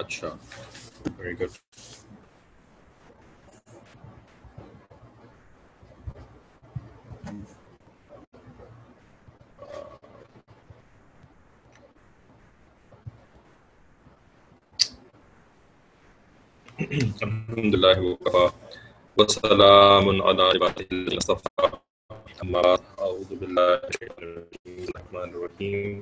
اچھا، very good. الحمد للہ وکفا وسلام علی عبادہ الذین اصطفیٰ. اما بعد، اعوذ باللہ من الشیطان الرجیم.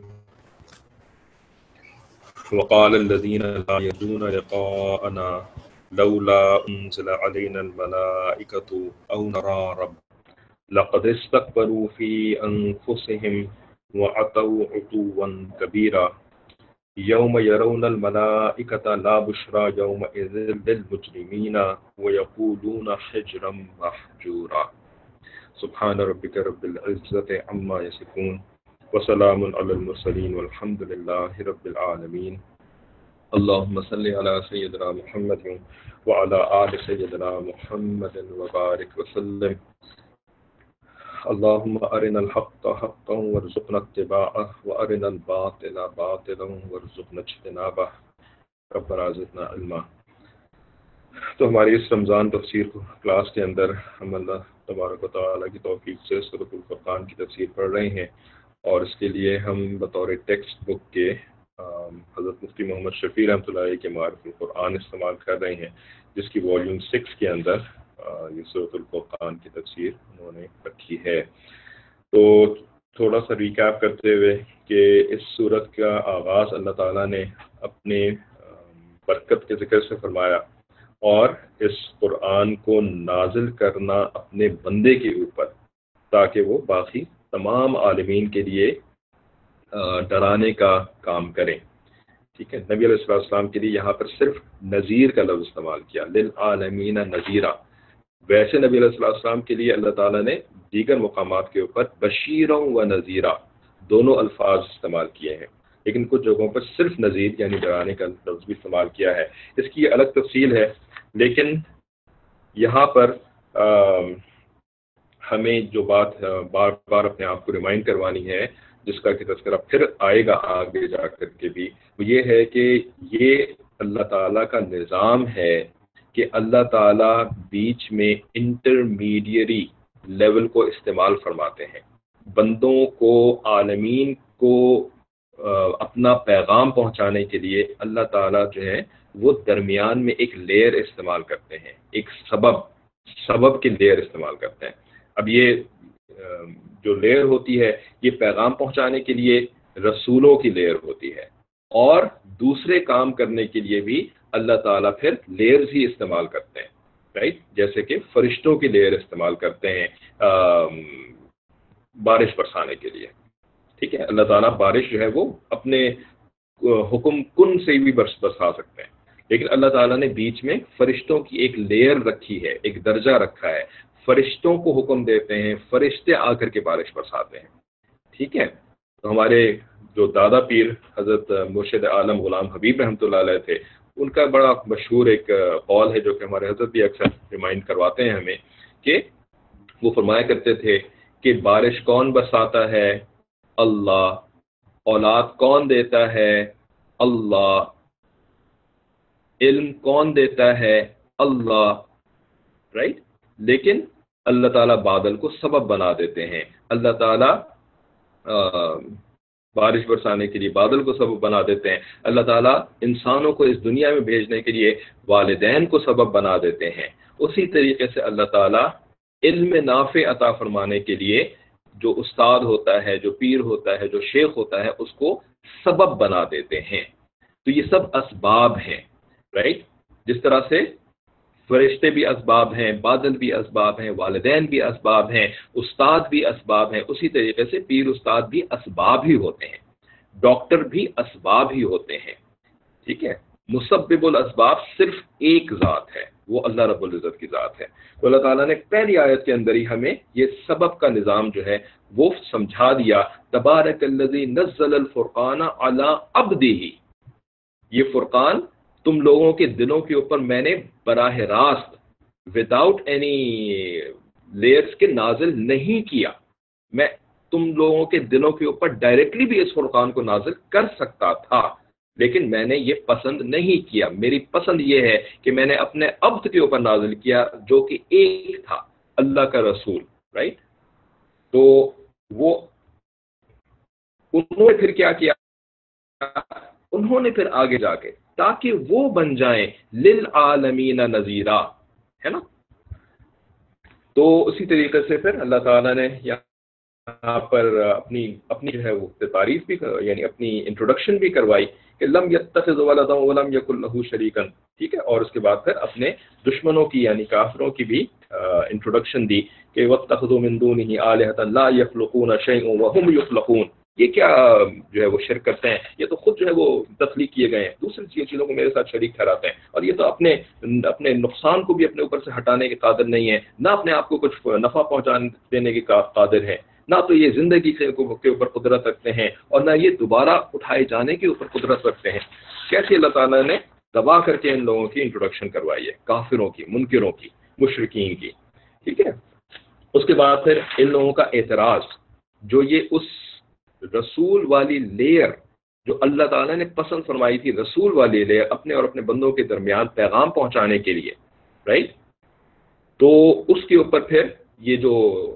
وقال الذين لا يرجون لقاءنا لولا أنزل علينا الملائكة أو نرى رب لقد استكبروا في أنفسهم وعتوا عتوا كبيرا يوم يرون الملائكة لا بشرى يومئذ للمجرمين ويقولون حجرا محجورا. سبحان ربك رب العزة عما يصفون وسلام على المرسلين والحمد لله رب العالمين. اللهم صل على سيدنا محمد وعلى آل سيدنا محمد وبارك وسلم. اللهم أرنا الحق حقا وارزقنا اتباعه وأرنا الباطل باطلا وارزقنا اجتنابه. ربنا زدنا علما. تو ہماری اس رمضان تفسیر کلاس کے اندر ہم اللہ تبارک و تعالیٰ کی توفیق سے سورۃ الفرقان کی تفسیر پڑھ رہے ہیں، اور اس کے لیے ہم بطور ٹیکسٹ بک کے حضرت مفتی محمد شفیع رحمۃ اللہ علیہ کے معارف القرآن استعمال کر رہے ہیں، جس کی والیوم 6 کے اندر یہ سورۃ الفرقان کی تفسیر انہوں نے رکھی ہے. تو تھوڑا سا ریکیپ کرتے ہوئے کہ اس سورت کا آغاز اللہ تعالیٰ نے اپنے برکت کے ذکر سے فرمایا، اور اس قرآن کو نازل کرنا اپنے بندے کے اوپر تاکہ وہ باقی تمام عالمین کے لیے ڈرانے کا کام کریں. ٹھیک ہے، نبی علیہ السلام کے لیے یہاں پر صرف نذیر کا لفظ استعمال کیا، للعالمین نذیرا. ویسے نبی علیہ السلام کے لیے اللہ تعالیٰ نے دیگر مقامات کے اوپر بشیرا و نذیرا دونوں الفاظ استعمال کیے ہیں، لیکن کچھ جگہوں پر صرف نذیر یعنی ڈرانے کا لفظ بھی استعمال کیا ہے. اس کی الگ تفصیل ہے، لیکن یہاں پر ہمیں جو بات بار بار اپنے آپ کو ریمائنڈ کروانی ہے، جس کا کہ تذکرہ پھر آئے گا آگے جا کر کے بھی، وہ یہ ہے کہ یہ اللہ تعالیٰ کا نظام ہے کہ اللہ تعالیٰ بیچ میں انٹرمیڈیری لیول کو استعمال فرماتے ہیں. بندوں کو، عالمین کو اپنا پیغام پہنچانے کے لیے اللہ تعالیٰ جو ہے وہ درمیان میں ایک لیئر استعمال کرتے ہیں، ایک سبب کی لیئر استعمال کرتے ہیں. اب یہ جو لیئر ہوتی ہے یہ پیغام پہنچانے کے لیے رسولوں کی لیئر ہوتی ہے، اور دوسرے کام کرنے کے لیے بھی اللہ تعالیٰ پھر لیئرز ہی استعمال کرتے ہیں. رائٹ، جیسے کہ فرشتوں کی لیئر استعمال کرتے ہیں بارش برسانے کے لیے. ٹھیک ہے، اللہ تعالیٰ بارش جو ہے وہ اپنے حکم کن سے بھی برسا سکتے ہیں، لیکن اللہ تعالیٰ نے بیچ میں فرشتوں کی ایک لیئر رکھی ہے، ایک درجہ رکھا ہے. فرشتوں کو حکم دیتے ہیں، فرشتے آ کر کے بارش برساتے ہیں. ٹھیک ہے، تو ہمارے جو دادا پیر حضرت مرشد عالم غلام حبیب رحمۃ اللہ علیہ تھے، ان کا بڑا مشہور ایک قول ہے جو کہ ہمارے حضرت بھی اکثر ریمائنڈ کرواتے ہیں ہمیں، کہ وہ فرمایا کرتے تھے کہ بارش کون برساتا ہے؟ اللہ. اولاد کون دیتا ہے؟ اللہ. علم کون دیتا ہے؟ اللہ. رائٹ، لیکن اللہ تعالیٰ بادل کو سبب بنا دیتے ہیں. اللہ تعالیٰ بارش برسانے کے لیے بادل کو سبب بنا دیتے ہیں. اللہ تعالیٰ انسانوں کو اس دنیا میں بھیجنے کے لیے والدین کو سبب بنا دیتے ہیں. اسی طریقے سے اللہ تعالیٰ علم نافع عطا فرمانے کے لیے جو استاد ہوتا ہے، جو پیر ہوتا ہے، جو شیخ ہوتا ہے، اس کو سبب بنا دیتے ہیں. تو یہ سب اسباب ہیں. رائٹ، جس طرح سے فرشتے بھی اسباب ہیں، بادل بھی اسباب ہیں، والدین بھی اسباب ہیں، استاد بھی اسباب ہیں، اسی طریقے سے پیر استاد بھی اسباب ہی ہوتے ہیں، ڈاکٹر بھی اسباب ہی ہوتے ہیں. ٹھیک ہے، مسبب الاسباب صرف ایک ذات ہے، وہ اللہ رب العزت کی ذات ہے. تو اللہ تعالیٰ نے پہلی آیت کے اندر ہی ہمیں یہ سبب کا نظام جو ہے وہ سمجھا دیا. تبارک الذی نزل الفرقان علی عبدہ، یہ فرقان تم لوگوں کے دلوں کے اوپر میں نے براہ راست وداؤٹ اینی لیئرز کے نازل نہیں کیا. میں تم لوگوں کے دلوں کے اوپر ڈائریکٹلی بھی اس فرقان کو نازل کر سکتا تھا، لیکن میں نے یہ پسند نہیں کیا، میری پسند یہ ہے کہ میں نے اپنے عبد کے اوپر نازل کیا جو کہ ایک تھا، اللہ کا رسول، رائٹ؟ تو وہ انہوں نے پھر کیا کیا، انہوں نے پھر آگے جا کے تاکہ وہ بن جائیں للعالمین نذیرا، ہے نا؟ تو اسی طریقے سے پھر اللہ تعالیٰ نے یہاں پر اپنی جو ہے وہ تعریف بھی، یعنی اپنی انٹروڈکشن بھی کروائی کہ لم یتخذ ولدا ولم یکن لہ شریکا، ٹھیک ہے؟ اور اس کے بعد پھر اپنے دشمنوں کی یعنی کافروں کی بھی انٹروڈکشن دی کہ واتخذوا من دونہ آلہۃ لا یخلقون شیئا وہم یخلقون، یہ کیا جو ہے وہ شرک کرتے ہیں، یہ تو خود جو ہے وہ تخلیق کیے گئے ہیں، دوسری چیزوں کو میرے ساتھ شریک ٹھہراتے ہیں، اور یہ تو اپنے نقصان کو بھی اپنے اوپر سے ہٹانے کے قادر نہیں ہے، نہ اپنے آپ کو کچھ نفع پہنچانے دینے کے قادر ہے، نہ تو یہ زندگی کے اوپر قدرت رکھتے ہیں، اور نہ یہ دوبارہ اٹھائے جانے کے اوپر قدرت رکھتے ہیں۔ کیسے اللہ تعالیٰ نے دبا کر کے ان لوگوں کی انٹروڈکشن کروائی ہے، کافروں کی، منکروں کی، مشرکین کی، ٹھیک ہے؟ اس کے بعد پھر ان لوگوں کا اعتراض، جو یہ اس رسول والی لیئر جو اللہ تعالیٰ نے پسند فرمائی تھی، رسول والی لیئر اپنے اور اپنے بندوں کے درمیان پیغام پہنچانے کے لیے، رائٹ؟ تو اس کے اوپر پھر یہ جو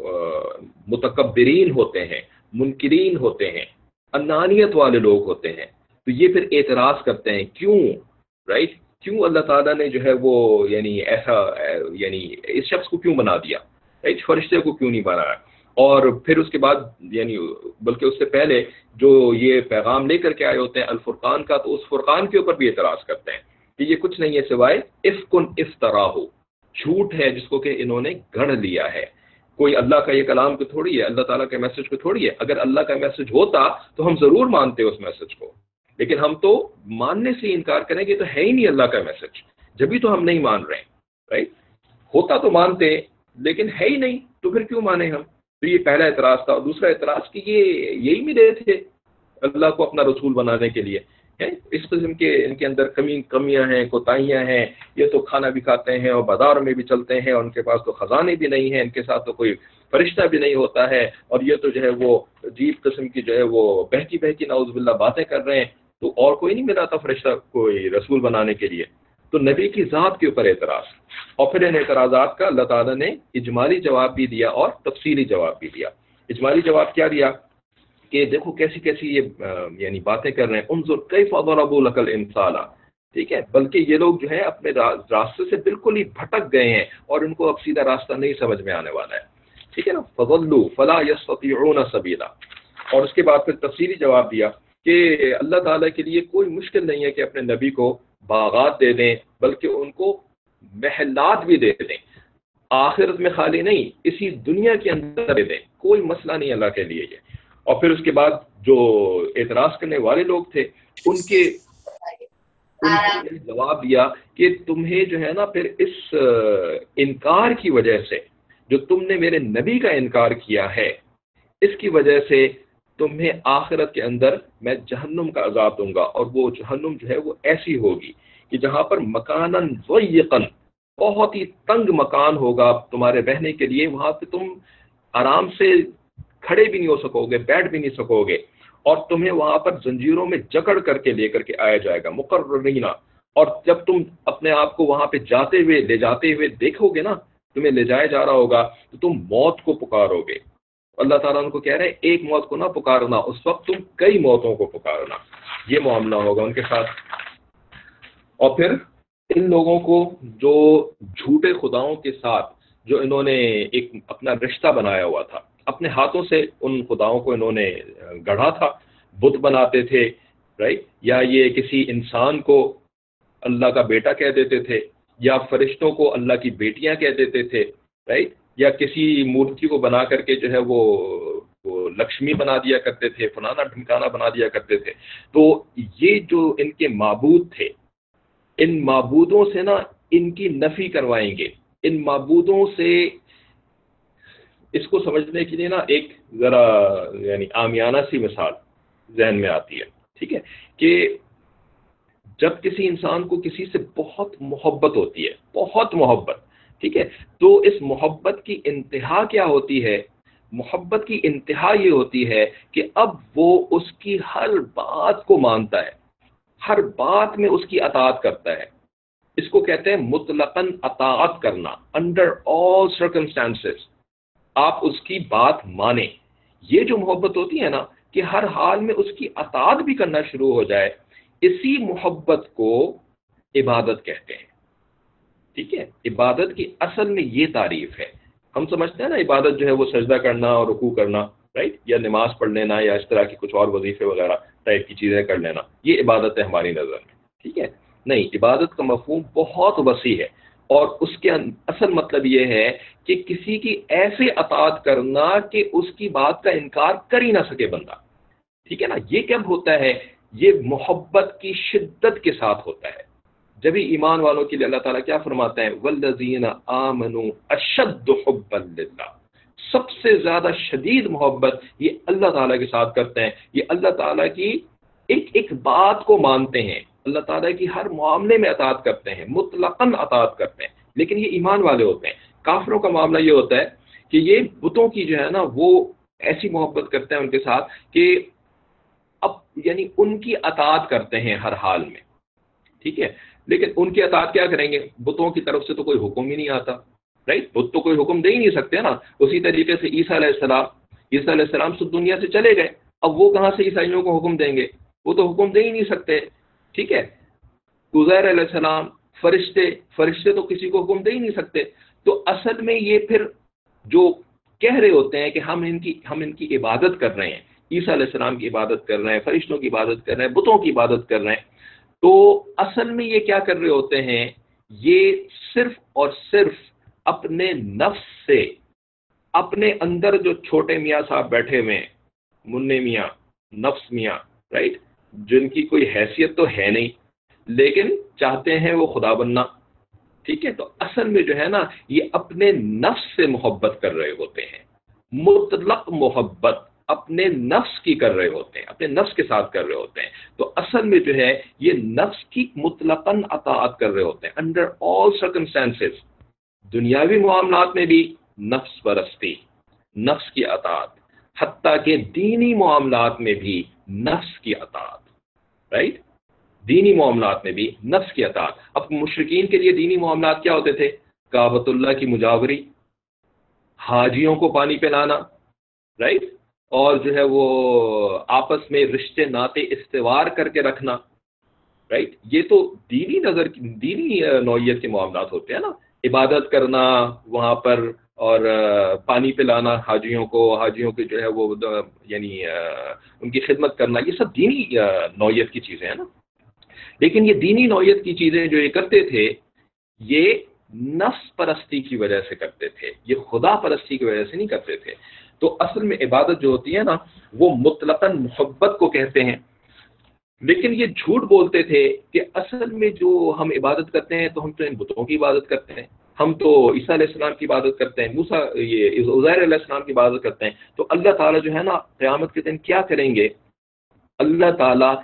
متکبرین ہوتے ہیں، منکرین ہوتے ہیں، انانیت والے لوگ ہوتے ہیں، تو یہ پھر اعتراض کرتے ہیں، کیوں، رائٹ؟ کیوں اللہ تعالیٰ نے جو ہے وہ یعنی ایسا یعنی اس شخص کو کیوں بنا دیا، رائٹ؟ فرشتے کو کیوں نہیں بنایا؟ اور پھر اس کے بعد یعنی بلکہ اس سے پہلے جو یہ پیغام لے کر کے آئے ہوتے ہیں الفرقان کا، تو اس فرقان کے اوپر بھی اعتراض کرتے ہیں کہ یہ کچھ نہیں ہے سوائے افکن افترا ہو، جھوٹ ہے جس کو کہ انہوں نے گھڑ لیا ہے، کوئی اللہ کا یہ کلام کو تھوڑی ہے، اللہ تعالیٰ کے میسج کو تھوڑی ہے، اگر اللہ کا میسج ہوتا تو ہم ضرور مانتے اس میسج کو، لیکن ہم تو ماننے سے انکار کریں گے، تو ہے ہی نہیں اللہ کا میسج، جبھی تو ہم نہیں مان رہے، رائٹ؟ ہوتا تو مانتے لیکن ہے ہی نہیں، تو پھر کیوں مانے ہم؟ تو یہ پہلا اعتراض تھا، اور دوسرا اعتراض کہ یہی ملے تھے اللہ کو اپنا رسول بنانے کے لیے، اس قسم کے ان کے اندر کمیاں ہیں، کوتاہیاں ہیں، یہ تو کھانا بھی کھاتے ہیں اور بازار میں بھی چلتے ہیں، اور ان کے پاس تو خزانے بھی نہیں ہیں، ان کے ساتھ تو کوئی فرشتہ بھی نہیں ہوتا ہے، اور یہ تو جو ہے وہ عجیب قسم کی جو ہے وہ بہکی بہکی نعوذ باللہ باتیں کر رہے ہیں، تو اور کوئی نہیں ملا تھا فرشتہ کوئی رسول بنانے کے لیے؟ تو نبی کی ذات کے اوپر اعتراض، اور پھر ان اعتراضات کا اللہ تعالیٰ نے اجمالی جواب بھی دیا اور تفصیلی جواب بھی دیا۔ اجمالی جواب کیا دیا کہ دیکھو کیسی کیسی یہ یعنی باتیں کر رہے ہیں، انظر کیف ضربوا لک الامثال، ٹھیک ہے؟ بلکہ یہ لوگ جو ہے اپنے راستے سے بالکل ہی بھٹک گئے ہیں، اور ان کو اب سیدھا راستہ نہیں سمجھ میں آنے والا ہے، ٹھیک ہے نا؟ فضلوا فلا يستطيعون سبیلا۔ اور اس کے بعد پھر تفصیلی جواب دیا کہ اللہ تعالیٰ کے لیے کوئی مشکل نہیں ہے کہ اپنے نبی کو باغات دے دیں، بلکہ ان کو محلات بھی دے دیں، آخرت میں خالی نہیں، اسی دنیا کے اندر دے دیں، کوئی مسئلہ نہیں اللہ کے لیے یہ۔ اور پھر اس کے بعد جو اعتراض کرنے والے لوگ تھے ان کے جواب دیا کہ تمہیں جو ہے نا پھر اس انکار کی وجہ سے، جو تم نے میرے نبی کا انکار کیا ہے، اس کی وجہ سے تمہیں آخرت کے اندر میں جہنم کا عذاب دوں گا، اور وہ جہنم جو ہے وہ ایسی ہوگی کہ جہاں پر مکاناً ضیقاً، بہت ہی تنگ مکان ہوگا تمہارے رہنے کے لیے، وہاں پہ تم آرام سے کھڑے بھی نہیں ہو سکو گے، بیٹھ بھی نہیں سکو گے، اور تمہیں وہاں پر زنجیروں میں جکڑ کر کے لے کر کے آیا جائے گا مقررین، اور جب تم اپنے آپ کو وہاں پہ لے جاتے ہوئے دیکھو گے نا، تمہیں لے جایا جا رہا ہوگا، تو تم موت کو پکارو گے۔ اللہ تعالیٰ ان کو کہہ رہے ہیں ایک موت کو نہ پکارنا، اس وقت تم کئی موتوں کو پکارنا، یہ معاملہ ہوگا ان کے ساتھ۔ اور پھر ان لوگوں کو جو جھوٹے خداؤں کے ساتھ جو انہوں نے ایک اپنا رشتہ بنایا ہوا تھا، اپنے ہاتھوں سے ان خداؤں کو انہوں نے گڑھا تھا، بت بناتے تھے، رائٹ؟ یا یہ کسی انسان کو اللہ کا بیٹا کہہ دیتے تھے، یا فرشتوں کو اللہ کی بیٹیاں کہہ دیتے تھے، رائٹ؟ یا کسی مورتی کو بنا کر کے جو ہے وہ لکشمی بنا دیا کرتے تھے، فلانا ڈھمکانا بنا دیا کرتے تھے۔ تو یہ جو ان کے معبود تھے، ان معبودوں سے نا ان کی نفی کروائیں گے۔ ان معبودوں سے اس کو سمجھنے کے لیے نا ایک ذرا یعنی عامیانہ سی مثال ذہن میں آتی ہے، ٹھیک ہے؟ کہ جب کسی انسان کو کسی سے بہت محبت ہوتی ہے، بہت محبت، ٹھیک ہے، تو اس محبت کی انتہا کیا ہوتی ہے؟ محبت کی انتہا یہ ہوتی ہے کہ اب وہ اس کی ہر بات کو مانتا ہے، ہر بات میں اس کی اطاعت کرتا ہے. اس کو کہتے ہیں مطلقاً اطاعت کرنا. انڈر آل سرکمسٹانسز آپ اس کی بات مانیں. یہ جو محبت ہوتی ہے نا کہ ہر حال میں اس کی اطاعت بھی کرنا شروع ہو جائے, اسی محبت کو عبادت کہتے ہیں. ٹھیک ہے, عبادت کی اصل میں یہ تعریف ہے. ہم سمجھتے ہیں نا عبادت جو ہے وہ سجدہ کرنا اور رکوع کرنا, رائٹ, یا نماز پڑھ لینا یا اس طرح کی کچھ اور وظیفے وغیرہ ٹائپ کی چیزیں کر لینا, یہ عبادت ہے ہماری نظر میں. ٹھیک ہے, نہیں, عبادت کا مفہوم بہت وسیع ہے, اور اس کے اصل مطلب یہ ہے کہ کسی کی ایسے اطاعت کرنا کہ اس کی بات کا انکار کر ہی نہ سکے بندہ. ٹھیک ہے نا, یہ کب ہوتا ہے؟ یہ محبت کی شدت کے ساتھ ہوتا ہے. جبھی ایمان والوں کے لیے اللہ تعالیٰ کیا فرماتے ہیں؟ والذین آمنوا اشد حبا للہ, سب سے زیادہ شدید محبت یہ اللہ تعالیٰ کے ساتھ کرتے ہیں. یہ اللہ تعالیٰ کی ایک ایک بات کو مانتے ہیں, اللہ تعالیٰ کی ہر معاملے میں اطاعت کرتے ہیں, مطلقاً اطاعت کرتے ہیں. لیکن یہ ایمان والے ہوتے ہیں. کافروں کا معاملہ یہ ہوتا ہے کہ یہ بتوں کی جو ہے نا وہ ایسی محبت کرتے ہیں ان کے ساتھ کہ اب یعنی ان کی اطاعت کرتے ہیں ہر حال میں. ٹھیک ہے, لیکن ان کی اطاعت کیا کریں گے؟ بتوں کی طرف سے تو کوئی حکم ہی نہیں آتا, رائٹ, بت تو کوئی حکم دے ہی نہیں سکتے نا. اسی طریقے سے عیسیٰ علیہ السلام سے دنیا سے چلے گئے, اب وہ کہاں سے عیسائیوں کو حکم دیں گے؟ وہ تو حکم دے ہی نہیں سکتے. ٹھیک ہے, عزیر علیہ السلام, فرشتے تو کسی کو حکم دے ہی نہیں سکتے. تو اصل میں یہ پھر جو کہہ رہے ہوتے ہیں کہ ہم ان کی عبادت کر رہے ہیں, عیسیٰ علیہ السلام کی عبادت کر رہے ہیں, فرشتوں کی عبادت کر رہے ہیں, بتوں کی عبادت کر رہے ہیں, تو اصل میں یہ کیا کر رہے ہوتے ہیں؟ یہ صرف اور صرف اپنے نفس سے, اپنے اندر جو چھوٹے میاں صاحب بیٹھے ہوئے ہیں, منع میاں, نفس میاں, رائٹ, جن کی کوئی حیثیت تو ہے نہیں لیکن چاہتے ہیں وہ خدا بننا. ٹھیک ہے, تو اصل میں جو ہے نا یہ اپنے نفس سے محبت کر رہے ہوتے ہیں. مطلق محبت اپنے نفس کی کر رہے ہوتے ہیں, اپنے نفس کے ساتھ کر رہے ہوتے ہیں. تو اصل میں جو ہے یہ نفس کی مطلقاً اطاعت کر رہے ہوتے ہیں انڈر آل سرکمسٹانسز. دنیاوی معاملات میں بھی نفس پرستی, نفس کی اطاعت, حتیٰ کہ دینی معاملات میں بھی نفس کی اطاعت, رائٹ, دینی معاملات میں بھی نفس کی اطاعت. اب مشرکین کے لیے دینی معاملات کیا ہوتے تھے؟ کعبۃ اللہ کی مجاوری, حاجیوں کو پانی پلانا, رائٹ, اور جو ہے وہ آپس میں رشتے ناطے استوار کر کے رکھنا, رائٹ. یہ تو دینی نوعیت کے معاملات ہوتے ہیں نا. عبادت کرنا وہاں پر اور پانی پلانا حاجیوں کے جو ہے وہ یعنی ان کی خدمت کرنا, یہ سب دینی نوعیت کی چیزیں ہیں نا. لیکن یہ دینی نوعیت کی چیزیں جو یہ کرتے تھے یہ نفس پرستی کی وجہ سے کرتے تھے, یہ خدا پرستی کی وجہ سے نہیں کرتے تھے. تو اصل میں عبادت جو ہوتی ہے نا وہ مطلقاً محبت کو کہتے ہیں. لیکن یہ جھوٹ بولتے تھے کہ اصل میں جو ہم عبادت کرتے ہیں تو ہم تو ان بتوں کی عبادت کرتے ہیں, ہم تو عیسیٰ علیہ السلام کی عبادت کرتے ہیں, عزیر علیہ السلام کی عبادت کرتے ہیں. تو اللہ تعالیٰ جو ہے نا قیامت کے دن کیا کریں گے؟ اللہ تعالیٰ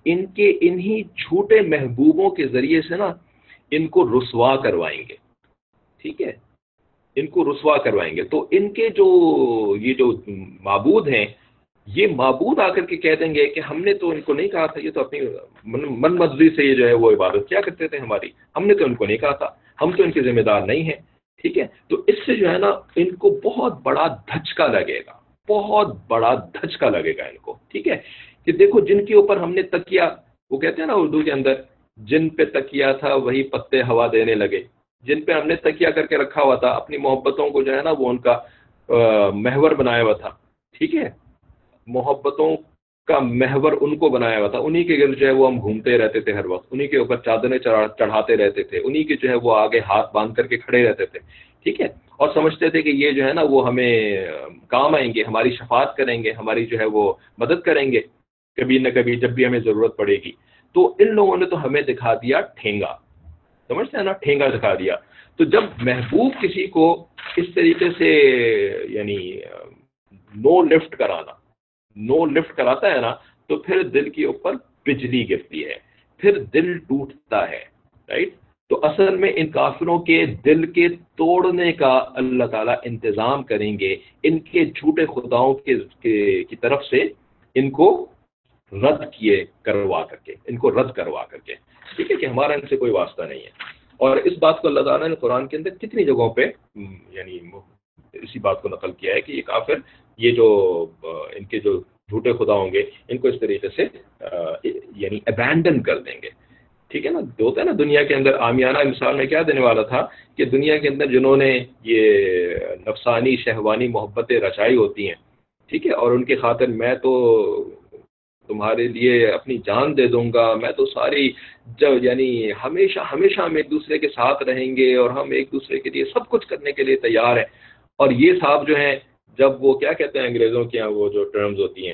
انہی جھوٹے محبوبوں کے ذریعے سے نا ان کو رسوا کروائیں گے. ٹھیک ہے, ان کو رسوا کروائیں گے. تو ان کے یہ جو معبود ہیں, یہ معبود آ کر کے کہہ دیں گے کہ ہم نے تو ان کو نہیں کہا تھا, یہ تو اپنی من مرضی سے یہ جو ہے وہ عبادت کیا کرتے تھے ہماری, ہم نے تو ان کو نہیں کہا تھا, ہم تو ان کے ذمہ دار نہیں ہیں. ٹھیک ہے, تو اس سے جو ہے نا ان کو بہت بڑا دھچکا لگے گا, بہت بڑا دھچکا لگے گا ان کو. ٹھیک ہے, کہ دیکھو جن کے اوپر ہم نے تکیا, وہ کہتے ہیں نا اردو کے اندر, جن پہ تکیا تھا وہی پتے ہوا دینے لگے. جن پہ ہم نے تکیہ کر کے رکھا ہوا تھا, اپنی محبتوں کو جو ہے نا وہ ان کا محور بنایا ہوا تھا. ٹھیک ہے, محبتوں کا محور ان کو بنایا ہوا تھا, انہی کے گرد جو ہے وہ ہم گھومتے رہتے تھے ہر وقت, انہی کے اوپر چادریں چڑھاتے رہتے تھے, انہی کے جو ہے وہ آگے ہاتھ باندھ کر کے کھڑے رہتے تھے. ٹھیک ہے, اور سمجھتے تھے کہ یہ جو ہے نا وہ ہمیں کام آئیں گے, ہماری شفاعت کریں گے, ہماری جو ہے وہ مدد کریں گے کبھی نہ کبھی جب بھی ہمیں ضرورت پڑے گی. تو ان لوگوں نے تو ہمیں دکھا دیا ٹھینگا, سمجھتے ہیں نا, ٹھینگا دکھا دیا. تو جب محبوب کسی کو اس طریقے سے یعنی نو لفٹ کراتا ہے نا, تو پھر دل کے اوپر بجلی گرتی ہے, پھر دل ٹوٹتا ہے, رائٹ. تو اصل میں ان کافروں کے دل کے توڑنے کا اللہ تعالیٰ انتظام کریں گے, ان کے جھوٹے خداؤں کی طرف سے ان کو رد کیے کروا کر کے، ان کو رد کروا کر کے، ٹھیک ہے، کہ ہمارا ان سے کوئی واسطہ نہیں ہے۔ اور اس بات کو اللہ تعالیٰ نے قرآن کے اندر کتنی جگہوں پہ یعنی اسی بات کو نقل کیا ہے کہ یہ کافر، یہ جو ان کے جو جھوٹے خدا ہوں گے، ان کو اس طریقے سے یعنی ابینڈن کر دیں گے، ٹھیک ہے نا۔ ہوتا ہے نا دنیا کے اندر عامیانہ مثال میں کیا دینے والا تھا کہ دنیا کے اندر جنہوں نے یہ نفسانی شہوانی محبتیں رچائی ہوتی ہیں، ٹھیک ہے، اور ان کی خاطر میں تو تمہارے لیے اپنی جان دے دوں گا، میں تو ساری یعنی ہمیشہ ہمیشہ ہم ایک دوسرے کے ساتھ رہیں گے اور ہم ایک دوسرے کے لیے سب کچھ کرنے کے لیے تیار ہیں۔ اور یہ صاحب جو ہیں، جب وہ کیا کہتے ہیں انگریزوں کے یہاں وہ جو ٹرمز ہوتی ہیں،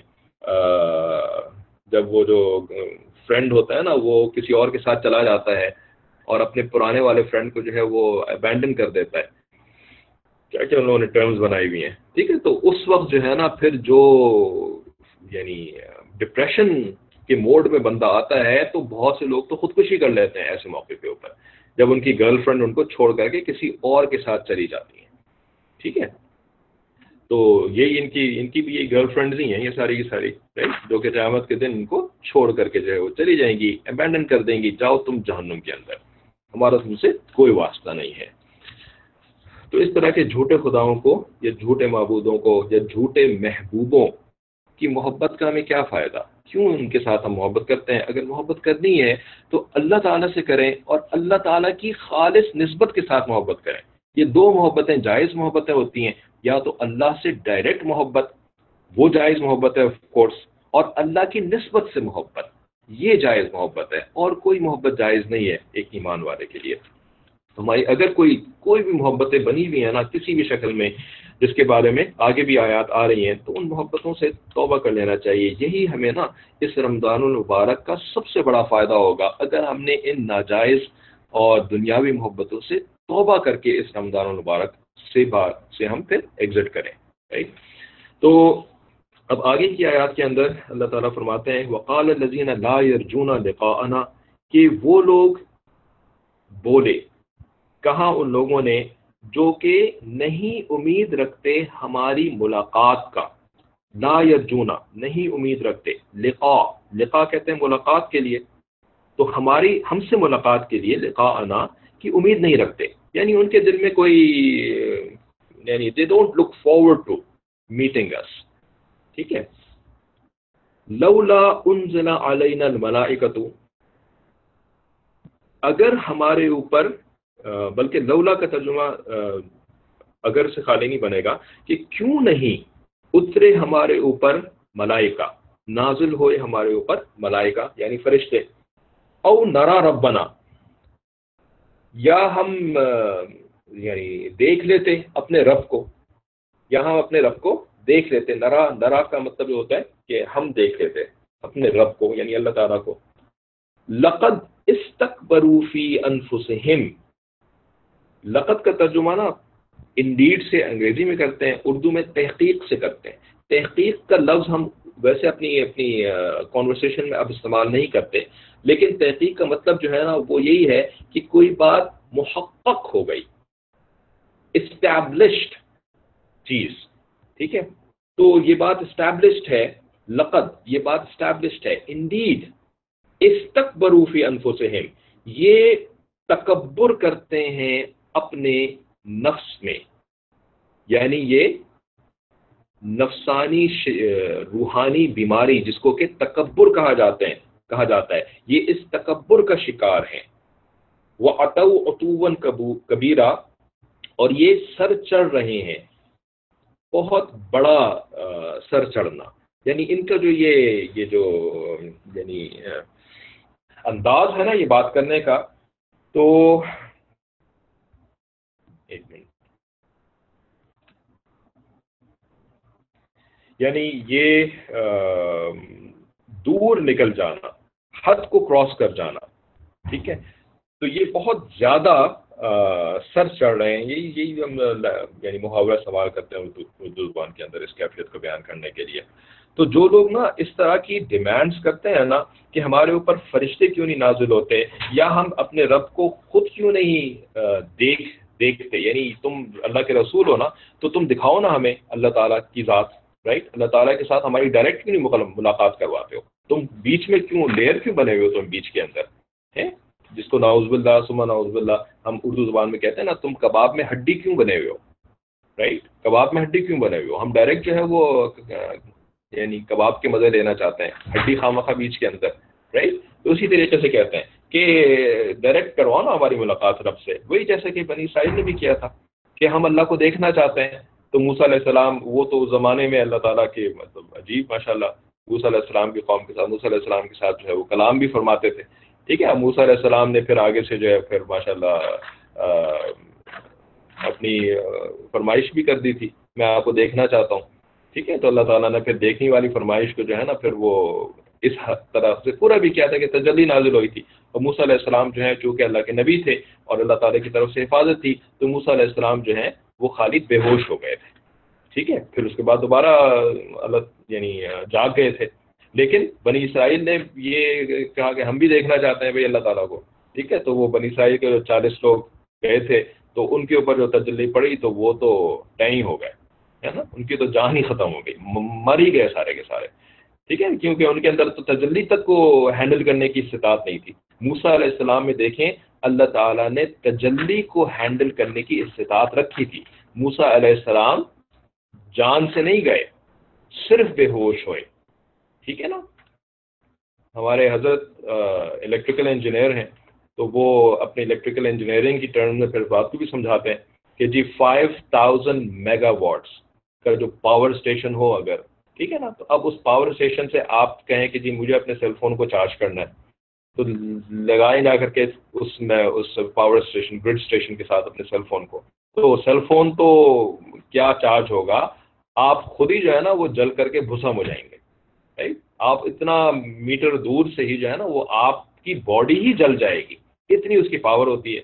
جب وہ جو فرینڈ ہوتا ہے نا وہ کسی اور کے ساتھ چلا جاتا ہے اور اپنے پرانے والے فرینڈ کو جو ہے وہ ابینڈن کر دیتا ہے، کیا کیا ان لوگوں نے ٹرمز بنائی ہوئی ہیں، ٹھیک ہے، تو اس وقت جو ہے نا پھر جو یعنی ڈپریشن کے موڈ میں بندہ آتا ہے تو بہت سے لوگ تو خودکشی کر لیتے ہیں ایسے موقع کے اوپر، جب ان کی گرل فرینڈ ان کو چھوڑ کر کے کسی اور کے ساتھ چلی جاتی ہیں، ٹھیک ہے۔ تو یہی ان کی بھی یہ گرل فرینڈز ہی ہیں، یہ ساری کی ساری، جو کہ قیامت کے دن ان کو چھوڑ کر کے جو ہے وہ چلی جائیں گی، ابینڈن کر دیں گی، جاؤ تم جہنم کے اندر، ہمارا تم سے کوئی واسطہ نہیں ہے۔ تو اس طرح کے جھوٹے خداؤں کو یا جھوٹے معبودوں کو یا جھوٹے محبوبوں کی محبت کا ہمیں کیا فائدہ؟ کیوں ان کے ساتھ ہم محبت کرتے ہیں؟ اگر محبت کرنی ہے تو اللہ تعالیٰ سے کریں اور اللہ تعالیٰ کی خالص نسبت کے ساتھ محبت کریں۔ یہ دو محبتیں جائز محبتیں ہوتی ہیں، یا تو اللہ سے ڈائریکٹ محبت، وہ جائز محبت ہے آف کورس، اور اللہ کی نسبت سے محبت، یہ جائز محبت ہے، اور کوئی محبت جائز نہیں ہے ایک ایمان والے کے لیے۔ ہماری اگر کوئی بھی محبتیں بنی ہوئی ہیں نا کسی بھی شکل میں، جس کے بارے میں آگے بھی آیات آ رہی ہیں، تو ان محبتوں سے توبہ کر لینا چاہیے۔ یہی ہمیں نا اس رمضان المبارک کا سب سے بڑا فائدہ ہوگا، اگر ہم نے ان ناجائز اور دنیاوی محبتوں سے توبہ کر کے اس رمضان المبارک سے ہم پھر ایگزٹ کریں، رائٹ۔ تو اب آگے کی آیات کے اندر اللہ تعالیٰ فرماتے ہیں وقال الذین لا یرجون لقاءنا، کہ وہ لوگ بولے، کہا ان لوگوں نے جو کہ نہیں امید رکھتے ہماری ملاقات کا، لا یرجونا نہیں امید رکھتے، لقاء کہتے ہیں ملاقات کے لیے، تو ہم سے ملاقات کے لیے لقاءنا کی امید نہیں رکھتے، یعنی ان کے دل میں کوئی یعنی they don't look forward to meeting us، ٹھیک ہے۔ لولا انزل علینا الملائکۃ، اگر ہمارے اوپر، بلکہ لولا کا ترجمہ اگر سے خالی نہیں بنے گا، کہ کیوں نہیں اترے ہمارے اوپر ملائکہ، نازل ہوئے ہمارے اوپر ملائکہ یعنی فرشتے، او نرا ربنا، یا ہم یعنی دیکھ لیتے اپنے رب کو، یا ہم اپنے رب کو دیکھ لیتے۔ نرا کا مطلب یہ ہوتا ہے کہ ہم دیکھ لیتے اپنے رب کو یعنی اللہ تعالیٰ کو۔ لقد استکبروا فی انفسہم، لقد کا ترجمہ نا انڈیڈ سے انگریزی میں کرتے ہیں، اردو میں تحقیق سے کرتے ہیں۔ تحقیق کا لفظ ہم ویسے اپنی کانورسیشن میں اب استعمال نہیں کرتے، لیکن تحقیق کا مطلب جو ہے نا وہ یہی ہے کہ کوئی بات محقق ہو گئی، اسٹیبلشڈ چیز، ٹھیک ہے۔ تو یہ بات اسٹیبلشڈ ہے، لقد یہ بات اسٹیبلشڈ ہے، انڈیڈ استکبروا فی انفسہم، یہ تکبر کرتے ہیں اپنے نفس میں، یعنی یہ نفسانی روحانی بیماری جس کو کہ تکبر کہا جاتا ہے، یہ اس تکبر کا شکار ہیں۔ وَعَتَوْا عُتُوًّا کبیرہ، اور یہ سر چڑھ رہے ہیں، بہت بڑا سر چڑھنا، یعنی ان کا جو یہ جو یعنی انداز ہے نا یہ بات کرنے کا، تو ایک منٹ، یعنی یہ دور نکل جانا، حد کو کراس کر جانا، ٹھیک ہے۔ تو یہ بہت زیادہ سر چڑھ رہے ہیں، یہی ہم یعنی محاورہ استعمال کرتے ہیں اردو زبان کے اندر اس کیفیت کو بیان کرنے کے لیے۔ تو جو لوگ نا اس طرح کی ڈیمانڈز کرتے ہیں نا کہ ہمارے اوپر فرشتے کیوں نہیں نازل ہوتے، یا ہم اپنے رب کو خود کیوں نہیں دیکھتے، یعنی تم اللہ کے رسول ہو نا تو تم دکھاؤ نا ہمیں اللہ تعالیٰ کی ذات، رائٹ، اللہ تعالیٰ کے ساتھ ہماری ڈائریکٹ کیوں نہیں ملاقات کرواتے ہو، تم بیچ میں کیوں لیئر کیوں بنے ہوئے ہو تم بیچ کے اندر ہیں، جس کو نعوذ باللہ ثم نعوذ باللہ ہم اردو زبان میں کہتے ہیں نا، تم کباب میں ہڈی کیوں بنے ہوئے ہو، رائٹ، کباب میں ہڈی کیوں بنے ہوئے ہو. ہم ڈائریکٹ جو ہے وہ یعنی کباب کے مزے لینا چاہتے ہیں، ہڈی خامخواہ بیچ کے اندر، رائٹ. تو اسی طریقے سے کہتے ہیں کہ ڈائریکٹ کرواؤ نا ہماری ملاقات رب سے، وہی جیسے کہ بنی اسرائیل نے بھی کیا تھا کہ ہم اللہ کو دیکھنا چاہتے ہیں. تو موسیٰ علیہ السلام، وہ تو اس زمانے میں اللہ تعالیٰ کے مطلب عجیب ماشاء اللہ موسیٰ علیہ السلام کی قوم کے ساتھ، موسیٰ علیہ السلام کے ساتھ جو ہے وہ کلام بھی فرماتے تھے. ٹھیک ہے، موسیٰ علیہ السلام نے پھر آگے سے جو ہے پھر ماشاء اللہ اپنی فرمائش بھی کر دی تھی، میں آپ کو دیکھنا چاہتا ہوں. ٹھیک ہے، تو اللہ تعالیٰ نے پھر دیکھنے والی فرمائش کو جو ہے نا پھر وہ اس طرح سے پورا بھی کیا تھا کہ تجلی نازل ہوئی تھی. اور موسیٰ علیہ السلام جو ہے چونکہ اللہ کے نبی تھے اور اللہ تعالیٰ کی طرف سے حفاظت تھی، تو موسیٰ علیہ السلام جو ہے وہ خالی بے ہوش ہو گئے تھے. ٹھیک ہے، پھر اس کے بعد دوبارہ اللہ یعنی جاگ گئے تھے. لیکن بنی اسرائیل نے یہ کہا کہ ہم بھی دیکھنا چاہتے ہیں بھائی اللہ تعالیٰ کو. ٹھیک ہے، تو وہ بنی اسرائیل کے جو 40 لوگ گئے تھے تو ان کے اوپر جو تجلی پڑی تو وہ تو ٹائم ہو گئے، ہے نا، ان کی تو جان ہی ختم ہو گئی، مر ہی گئے سارے کے سارے. ٹھیک ہے، کیونکہ ان کے اندر تو تجلی تک کو ہینڈل کرنے کی استطاعت نہیں تھی. موسیٰ علیہ السلام میں دیکھیں اللہ تعالیٰ نے تجلی کو ہینڈل کرنے کی استطاعت رکھی تھی. موسیٰ علیہ السلام جان سے نہیں گئے، صرف بے ہوش ہوئے. ٹھیک ہے نا. ہمارے حضرت الیکٹریکل انجینئر ہیں تو وہ اپنی الیکٹریکل انجینئرنگ کی ٹرم میں پھر بات کو بھی سمجھاتے ہیں کہ جی 5000 میگا واٹس کا جو پاور اسٹیشن ہو اگر، ٹھیک ہے نا، تو اب اس پاور اسٹیشن سے آپ کہیں کہ جی مجھے اپنے سیل فون کو چارج کرنا ہے، تو لگائیں جا کر کے اس پاور اسٹیشن گرڈ اسٹیشن کے ساتھ اپنے سیل فون کو، تو سیل فون تو کیا چارج ہوگا، آپ خود ہی جو ہے نا وہ جل کر کے بھسم ہو جائیں گے. آپ اتنا میٹر دور سے ہی جو ہے نا وہ آپ کی باڈی ہی جل جائے گی، اتنی اس کی پاور ہوتی ہے.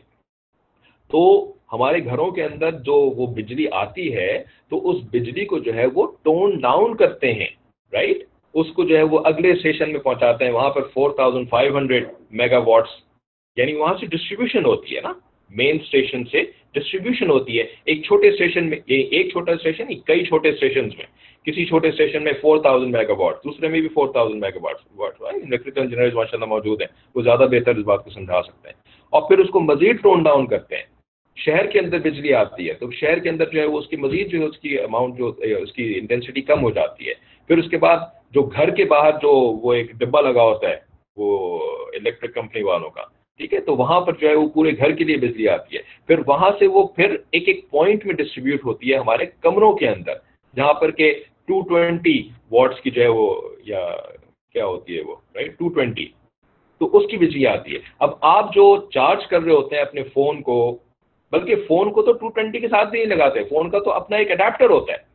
تو ہمارے گھروں کے اندر جو وہ بجلی آتی ہے تو اس بجلی کو جو ہے وہ ٹون ڈاؤن کرتے ہیں، رائٹ، اس کو جو ہے وہ اگلے اسٹیشن میں پہنچاتے ہیں، وہاں پر 4500 میگا واٹس، یعنی وہاں سے ڈسٹریبیوشن ہوتی ہے نا، مین اسٹیشن سے ڈسٹریبیوشن ہوتی ہے. ایک چھوٹے اسٹیشن میں، ایک چھوٹا اسٹیشن نہیں، کئی چھوٹے اسٹیشنز میں، کسی چھوٹے اسٹیشن میں 4000 میگا واٹ، دوسرے میں بھی 4000 میگا واٹ. الیکٹریکل انجینئرز ماشاء اللہ موجود ہیں، وہ زیادہ بہتر اس بات کو سمجھا سکتے ہیں. اور پھر اس کو مزید ٹون ڈاؤن کرتے ہیں. شہر کے اندر بجلی آتی ہے تو شہر کے اندر جو ہے وہ اس کی مزید جو ہے اس کی اماؤنٹ جو اس کی انٹینسٹی کم ہو جاتی ہے. پھر اس کے بعد جو گھر کے باہر جو وہ ایک ڈبہ لگا ہوتا ہے وہ الیکٹرک کمپنی والوں کا، ٹھیک ہے، تو وہاں پر جو ہے وہ پورے گھر کے لیے بجلی آتی ہے. پھر وہاں سے وہ پھر ایک ایک پوائنٹ میں ڈسٹریبیوٹ ہوتی ہے ہمارے کمروں کے اندر، جہاں پر کہ 220 واٹس کی جو ہے وہ یا کیا ہوتی ہے وہ، رائٹ، 220، تو اس کی بجلی آتی ہے. اب آپ جو چارج کر رہے ہوتے ہیں اپنے فون کو، بلکہ فون کو تو 220 کے ساتھ بھی نہیں لگاتے، فون کا تو اپنا ایک اڈیپٹر ہوتا ہے.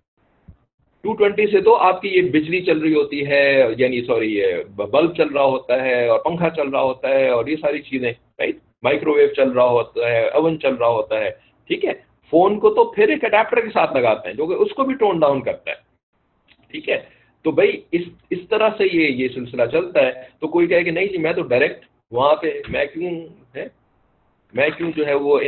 220 سے تو آپ کی یہ بجلی چل رہی ہوتی ہے، یعنی یہ بلب چل رہا ہوتا ہے اور پنکھا چل رہا ہوتا ہے اور یہ ساری چیزیں، رائٹ، مائکرو ویو چل رہا ہوتا ہے، اوون چل رہا ہوتا ہے. ٹھیک ہے، فون کو تو پھر ایک اڈیپٹر کے ساتھ لگاتے ہیں جو کہ اس کو بھی ٹون ڈاؤن کرتا ہے. ٹھیک ہے، تو بھائی اس طرح سے یہ سلسلہ چلتا ہے. تو کوئی کہے کہ نہیں جی میں تو ڈائریکٹ وہاں پہ میں کیوں جو ہے وہ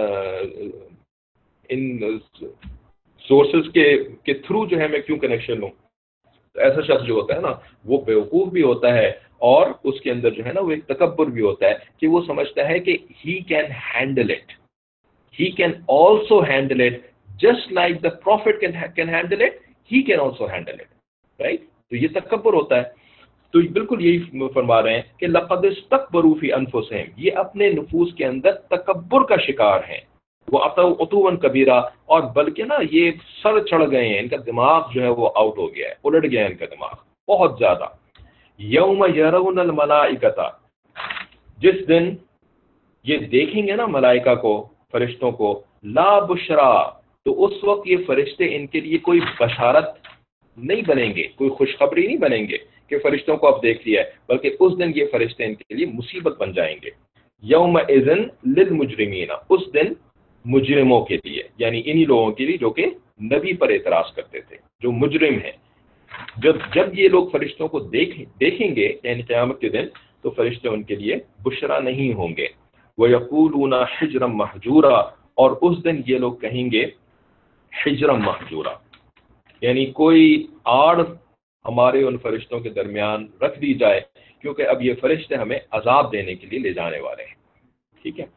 ان سورسز کے تھرو جو ہے میں کیوں کنیکشن لوں. ایسا شخص جو ہوتا ہے نا وہ بیوقوف بھی ہوتا ہے اور اس کے اندر جو ہے نا وہ ایک تکبر بھی ہوتا ہے کہ وہ سمجھتا ہے کہ he can handle it, he can also handle it just like the profit can handle it, he can also handle it, right. تو یہ تکبر ہوتا ہے. تو بالکل یہی فرما رہے ہیں کہ لقد استکبروا فی انفسہم، یہ اپنے نفوس کے اندر تکبر کا شکار ہیں. وہ عتوا کبیرہ، اور بلکہ نا یہ سر چڑھ گئے ہیں، ان کا دماغ جو ہے وہ آؤٹ ہو گیا ہے، الٹ گیا ہے ان کا دماغ بہت زیادہ. یوم یرون الملائکۃ، جس دن یہ دیکھیں گے نا ملائکہ کو، فرشتوں کو، لا بشرا، تو اس وقت یہ فرشتے ان کے لیے کوئی بشارت نہیں بنیں گے، کوئی خوشخبری نہیں بنیں گے کہ فرشتوں کو اب دیکھ لیا ہے، بلکہ اس دن یہ فرشتے ان کے لیے مصیبت بن جائیں گے. یومئذ للمجرمین، اس دن مجرموں کے لیے، یعنی انہی لوگوں کے لیے جو کہ نبی پر اعتراض کرتے تھے، جو مجرم ہیں. جب یہ لوگ فرشتوں کو دیکھیں گے یعنی قیامت کے دن، تو فرشتے ان کے لیے بشرا نہیں ہوں گے. وَيَقُولُونَ حِجْرًا مَحْجُورًا، اور اس دن یہ لوگ کہیں گے حجرا محجورا، یعنی کوئی آڑ ہمارے ان فرشتوں کے درمیان رکھ دی جائے، کیونکہ اب یہ فرشتے ہمیں عذاب دینے کے لیے لے جانے والے ہیں. ٹھیک ہے.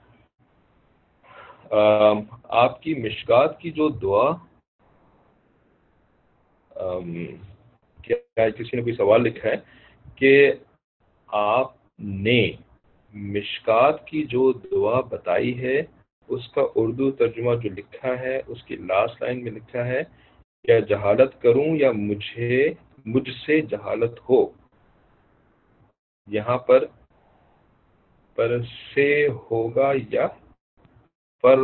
آپ کی مشکات کی جو دعا، کیا کسی نے کوئی سوال لکھا ہے کہ آپ نے مشکات کی جو دعا بتائی ہے اس کا اردو ترجمہ جو لکھا ہے اس کی لاسٹ لائن میں لکھا ہے کیا جہالت کروں یا مجھ سے جہالت ہو. یہاں پر سے ہوگا یا پر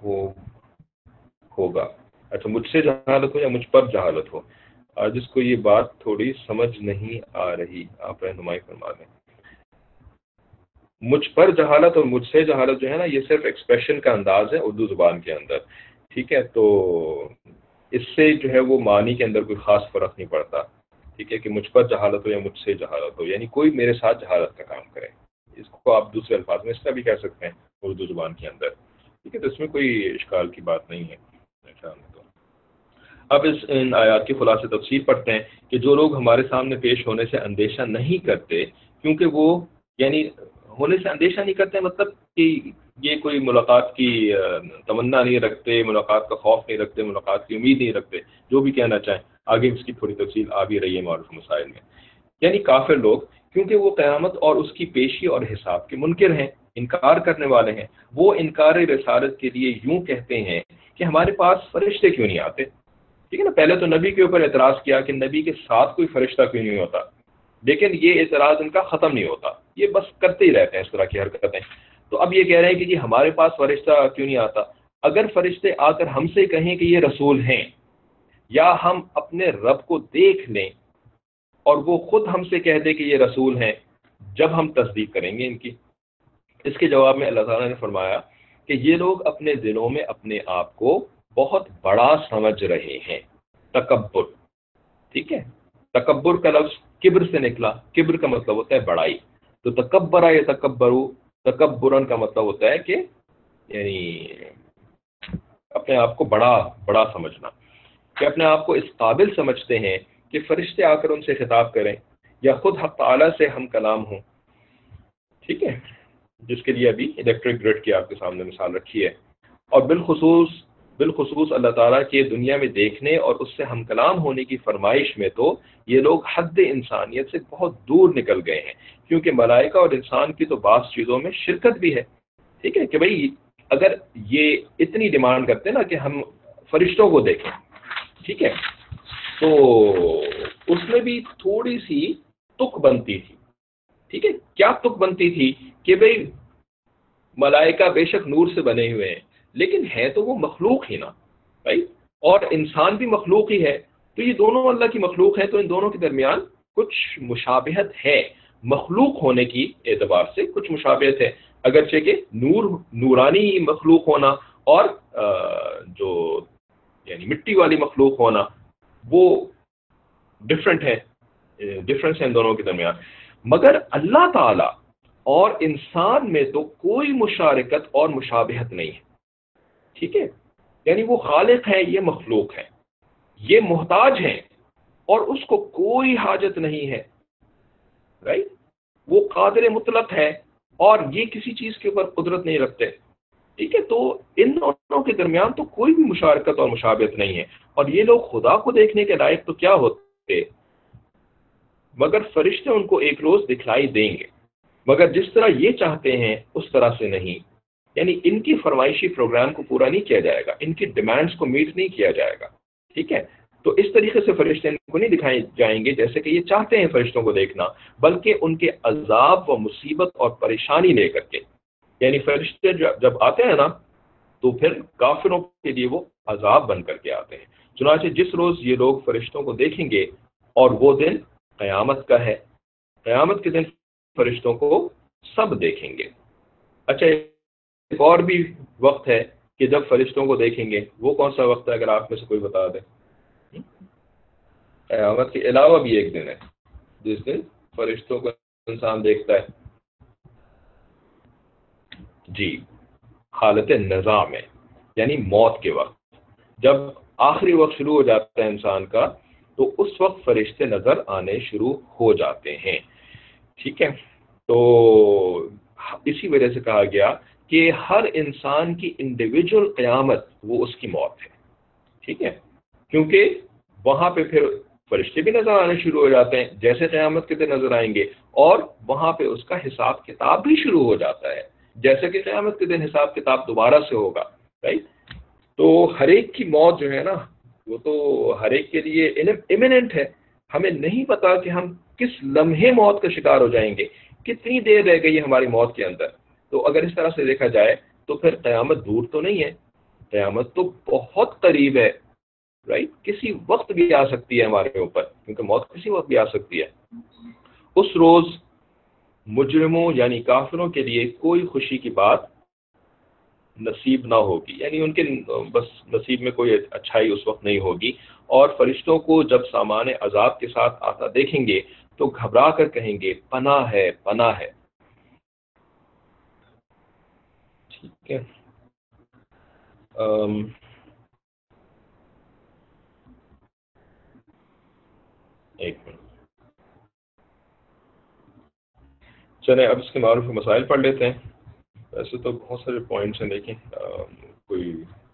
ہوگا. اچھا، مجھ سے جہالت ہو یا مجھ پر جہالت ہو. جس کو یہ بات تھوڑی سمجھ نہیں آ رہی، آپ رہنمائی فرما دیں. مجھ پر جہالت اور مجھ سے جہالت جو ہے نا، یہ صرف ایکسپریشن کا انداز ہے اردو زبان کے اندر. ٹھیک ہے، تو اس سے جو ہے وہ معنی کے اندر کوئی خاص فرق نہیں پڑتا. ٹھیک ہے، کہ مجھ پر جہالت ہو یا مجھ سے جہالت ہو، یعنی کوئی میرے ساتھ جہالت کا کام کرے. اس کو آپ دوسرے الفاظ میں اس طرح بھی کہہ سکتے ہیں اردو زبان کے اندر. ٹھیک ہے، تو اس میں کوئی اشکال کی بات نہیں ہے. اب ان آیات کی خلاصے تفسیر پڑھتے ہیں کہ جو لوگ ہمارے سامنے پیش ہونے سے اندیشہ نہیں کرتے، کیونکہ وہ یعنی ہونے سے اندیشہ نہیں کرتے مطلب کہ یہ کوئی ملاقات کی تمنا نہیں رکھتے، ملاقات کا خوف نہیں رکھتے، ملاقات کی امید نہیں رکھتے، جو بھی کہنا چاہیں. آگے اس کی تھوڑی تفصیل آ بھی رہی ہے معروف مسائل میں. یعنی کافر لوگ، کیونکہ وہ قیامت اور اس کی پیشی اور حساب کے منکر ہیں، انکار کرنے والے ہیں، وہ انکار رسالت کے لیے یوں کہتے ہیں کہ ہمارے پاس فرشتے کیوں نہیں آتے. ٹھیک ہے نا، پہلے تو نبی کے اوپر اعتراض کیا کہ نبی کے ساتھ کوئی فرشتہ کیوں نہیں ہوتا، لیکن یہ اعتراض ان کا ختم نہیں ہوتا، یہ بس کرتے ہی رہتے ہیں اس طرح کی حرکتیں. تو اب یہ کہہ رہے ہیں کہ جی ہمارے پاس فرشتہ کیوں نہیں آتا. اگر فرشتے آ کر ہم سے کہیں کہ یہ رسول ہیں، یا ہم اپنے رب کو دیکھ لیں اور وہ خود ہم سے کہہ دے کہ یہ رسول ہیں، جب ہم تصدیق کریں گے ان کی. اس کے جواب میں اللہ تعالیٰ نے فرمایا کہ یہ لوگ اپنے دلوں میں اپنے آپ کو بہت بڑا سمجھ رہے ہیں. تکبر. ٹھیک ہے، تکبر کا لفظ کبر سے نکلا. کبر کا مطلب ہوتا ہے بڑائی. تو تکبر یا تکبرو، تکبرن کا مطلب ہوتا ہے کہ یعنی اپنے آپ کو بڑا سمجھنا، کہ اپنے آپ کو اس قابل سمجھتے ہیں کہ فرشتے آ کر ان سے خطاب کریں یا خود حق تعالیٰ سے ہم کلام ہوں. ٹھیک ہے، جس کے لیے ابھی الیکٹرک گرڈ کی آپ کے سامنے مثال رکھی ہے. اور بالخصوص اللہ تعالیٰ کے دنیا میں دیکھنے اور اس سے ہم کلام ہونے کی فرمائش میں تو یہ لوگ حد انسانیت سے بہت دور نکل گئے ہیں، کیونکہ ملائکہ اور انسان کی تو بعض چیزوں میں شرکت بھی ہے. ٹھیک ہے، کہ بھئی اگر یہ اتنی ڈیمانڈ کرتے نا کہ ہم فرشتوں کو دیکھیں، ٹھیک ہے، تو اس میں بھی تھوڑی سی تک بنتی تھی. ٹھیک ہے، کیا تک بنتی تھی کہ بھئی ملائکہ بے شک نور سے بنے ہوئے ہیں، لیکن ہے تو وہ مخلوق ہی نا بھائی، اور انسان بھی مخلوق ہی ہے. تو یہ دونوں اللہ کی مخلوق ہے، تو ان دونوں کے درمیان کچھ مشابہت ہے. مخلوق ہونے کی اعتبار سے کچھ مشابہت ہے، اگرچہ کہ نورانی مخلوق ہونا اور جو یعنی مٹی والی مخلوق ہونا وہ ڈفرینس ہے ان دونوں کے درمیان. مگر اللہ تعالی اور انسان میں تو کوئی مشارکت اور مشابہت نہیں ہے. ٹھیک ہے، یعنی وہ خالق ہے، یہ مخلوق ہے، یہ محتاج ہیں اور اس کو کوئی حاجت نہیں ہے. رائٹ، وہ قادر مطلق ہے اور یہ کسی چیز کے اوپر قدرت نہیں رکھتے. ٹھیک ہے، تو ان دونوں کے درمیان تو کوئی بھی مشارکت اور مشابہت نہیں ہے. اور یہ لوگ خدا کو دیکھنے کے لائق تو کیا ہوتے، مگر فرشتے ان کو ایک روز دکھلائی دیں گے، مگر جس طرح یہ چاہتے ہیں اس طرح سے نہیں. یعنی ان کی فرمائشی پروگرام کو پورا نہیں کیا جائے گا، ان کی ڈیمانڈز کو میٹ نہیں کیا جائے گا. ٹھیک ہے، تو اس طریقے سے فرشتے ان کو نہیں دکھائے جائیں گے جیسے کہ یہ چاہتے ہیں فرشتوں کو دیکھنا، بلکہ ان کے عذاب و مصیبت اور پریشانی لے کر کے. یعنی فرشتے جب آتے ہیں نا تو پھر کافروں کے لیے وہ عذاب بن کر کے آتے ہیں. چنانچہ جس روز یہ لوگ فرشتوں کو دیکھیں گے، اور وہ دن قیامت کا ہے، قیامت کے دن فرشتوں کو سب دیکھیں گے. اچھا، ایک اور بھی وقت ہے کہ جب فرشتوں کو دیکھیں گے، وہ کون سا وقت ہے اگر آپ میں سے کوئی بتا دے؟ قیامت کے علاوہ بھی ایک دن ہے جس دن فرشتوں کو انسان دیکھتا ہے. جی، حالت نزاع میں، یعنی موت کے وقت، جب آخری وقت شروع ہو جاتا ہے انسان کا، تو اس وقت فرشتے نظر آنے شروع ہو جاتے ہیں. ٹھیک ہے، تو اسی وجہ سے کہا گیا کہ ہر انسان کی انڈیویجول قیامت وہ اس کی موت ہے. ٹھیک ہے، کیونکہ وہاں پہ پھر فرشتے بھی نظر آنے شروع ہو جاتے ہیں جیسے قیامت کے دن نظر آئیں گے، اور وہاں پہ اس کا حساب کتاب بھی شروع ہو جاتا ہے جیسے کہ قیامت کے دن حساب کتاب دوبارہ سے ہوگا. رائٹ، تو ہر ایک کی موت جو ہے نا وہ تو ہر ایک کے لیے امیمنٹ ہے. ہمیں نہیں پتا کہ ہم کس لمحے موت کا شکار ہو جائیں گے، کتنی دیر رہ گئی ہے ہماری موت کے اندر. تو اگر اس طرح سے دیکھا جائے تو پھر قیامت دور تو نہیں ہے، قیامت تو بہت قریب ہے. رائٹ، کسی وقت بھی آ سکتی ہے ہمارے اوپر، کیونکہ موت کسی وقت بھی آ سکتی ہے. اس روز مجرموں یعنی کافروں کے لیے کوئی خوشی کی بات نصیب نہ ہوگی، یعنی ان کے بس نصیب میں کوئی اچھائی اس وقت نہیں ہوگی. اور فرشتوں کو جب سامان عذاب کے ساتھ آتا دیکھیں گے تو گھبرا کر کہیں گے پناہ ہے، پناہ ہے. ٹھیک ہے، ایک منٹ چلیں اب اس کے معروف مسائل پڑھ لیتے ہیں. ویسے تو بہت سارے پوائنٹس ہیں، دیکھیں کوئی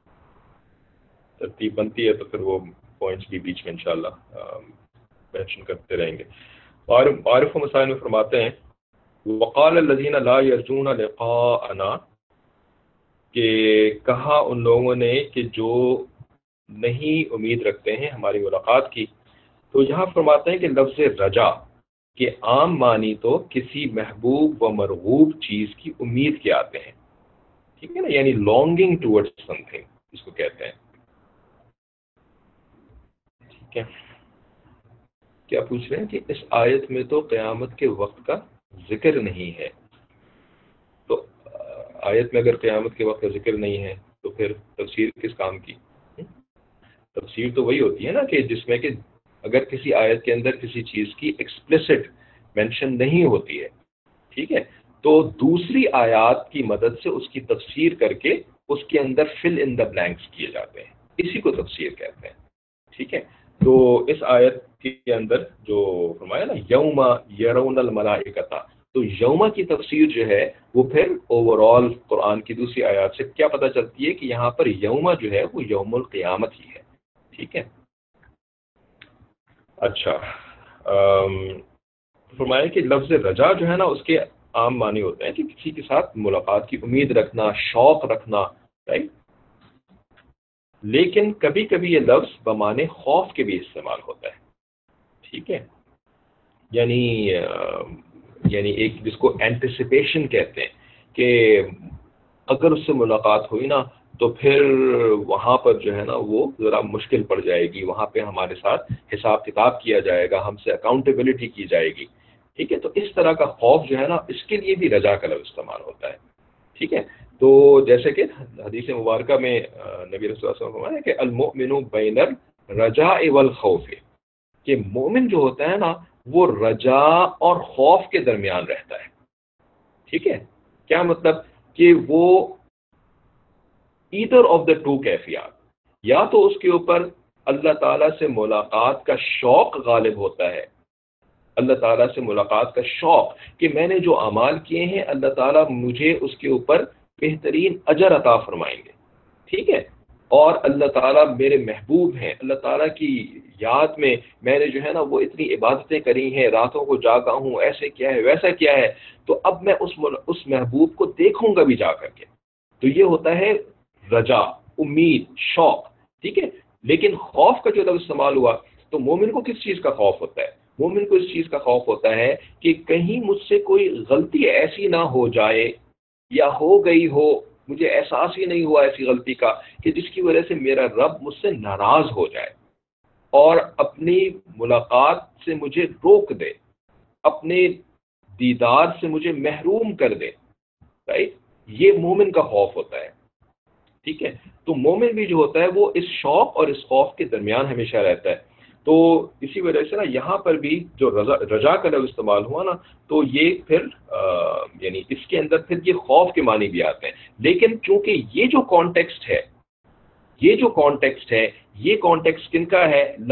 ترتیب بنتی ہے تو پھر وہ پوائنٹس بھی بیچ میں انشاءاللہ مینشن کرتے رہیں گے. معروف مسائل میں فرماتے ہیں وقال الذین لا یرجون لقاءنا، کہ کہا ان لوگوں نے کہ جو نہیں امید رکھتے ہیں ہماری ملاقات کی. تو یہاں فرماتے ہیں کہ لفظ رجا کہ عام معنی تو کسی محبوب و مرغوب چیز کی امید کے آتے ہیں. ٹھیک ہے نا، یعنی لانگنگ ٹورڈ سم تھنگ اس کو کہتے ہیں. ٹھیک ہے، کیا پوچھ رہے ہیں کہ اس آیت میں تو قیامت کے وقت کا ذکر نہیں ہے. تو آیت میں اگر قیامت کے وقت کا ذکر نہیں ہے تو پھر تفسیر کس کام کی؟ تفسیر تو وہی ہوتی ہے نا کہ جس میں کہ اگر کسی آیت کے اندر کسی چیز کی ایکسپلیسٹ مینشن نہیں ہوتی ہے، ٹھیک ہے، تو دوسری آیات کی مدد سے اس کی تفسیر کر کے اس کے اندر فل ان دا بلینکس کیے جاتے ہیں، اسی کو تفسیر کہتے ہیں. ٹھیک ہے، تو اس آیت کے اندر جو فرمایا نا یوم یرون الملائکۃ، تو یوم کی تفسیر جو ہے وہ پھر اوور آل قرآن کی دوسری آیات سے کیا پتہ چلتی ہے کہ یہاں پر یوم جو ہے وہ یوم القیامت ہی ہے. ٹھیک ہے، اچھا فرمایا کہ لفظ رجا جو ہے نا اس کے عام معنی ہوتے ہیں کہ کسی کے ساتھ ملاقات کی امید رکھنا، شوق رکھنا. رائٹ، لیکن کبھی کبھی یہ لفظ بمانے خوف کے بھی استعمال ہوتا ہے. ٹھیک ہے، یعنی ایک جس کو اینٹیسپیشن کہتے ہیں کہ اگر اس سے ملاقات ہوئی نا تو پھر وہاں پر جو ہے نا وہ ذرا مشکل پڑ جائے گی، وہاں پہ ہمارے ساتھ حساب کتاب کیا جائے گا، ہم سے اکاؤنٹیبلٹی کی جائے گی. ٹھیک ہے، تو اس طرح کا خوف جو ہے نا اس کے لیے بھی رجا کا لفظ استعمال ہوتا ہے. ٹھیک ہے، تو جیسے کہ حدیث مبارکہ میں نبی رسول اللہ صلی اللہ علیہ وسلم نے کہ المؤمن بین الرجاء والخوف، کہ مومن جو ہوتا ہے نا وہ رجا اور خوف کے درمیان رہتا ہے. ٹھیک ہے، کیا مطلب کہ وہ ایدر آف دا ٹو کیفیات، یا تو اس کے اوپر اللہ تعالیٰ سے ملاقات کا شوق غالب ہوتا ہے، اللہ تعالیٰ سے ملاقات کا شوق کہ میں نے جو اعمال کیے ہیں اللہ تعالیٰ مجھے اس کے اوپر بہترین اجر عطا فرمائیں گے. ٹھیک ہے، اور اللہ تعالیٰ میرے محبوب ہیں، اللہ تعالیٰ کی یاد میں میں نے جو ہے نا وہ اتنی عبادتیں کری ہیں، راتوں کو جاگا ہوں، ایسے کیا ہے ویسا کیا ہے، تو اب میں اس محبوب کو دیکھوں گا بھی جا کر کے. تو یہ ہوتا ہے رجا، امید، شوق. ٹھیک ہے، لیکن خوف کا جو لفظ استعمال ہوا تو مومن کو کس چیز کا خوف ہوتا ہے؟ مومن کو اس چیز کا خوف ہوتا ہے کہ کہیں مجھ سے کوئی غلطی ایسی نہ ہو جائے یا ہو گئی ہو، مجھے احساس ہی نہیں ہوا ایسی غلطی کا کہ جس کی وجہ سے میرا رب مجھ سے ناراض ہو جائے اور اپنی ملاقات سے مجھے روک دے، اپنے دیدار سے مجھے محروم کر دے. رائٹ، یہ مومن کا خوف ہوتا ہے. ٹھیک ہے، تو مومن بھی جو ہوتا ہے وہ اس شوق اور اس خوف کے درمیان ہمیشہ رہتا ہے. تو اسی وجہ سے نا یہاں پر بھی جو رجا کا لفظ استعمال ہوا نا تو یہ پھر یعنی اس کے اندر پھر یہ خوف کے معنی بھی آتے ہیں. لیکن چونکہ یہ جو کانٹیکسٹ ہے یہ کانٹیکسٹ کن کا ہے؟ لا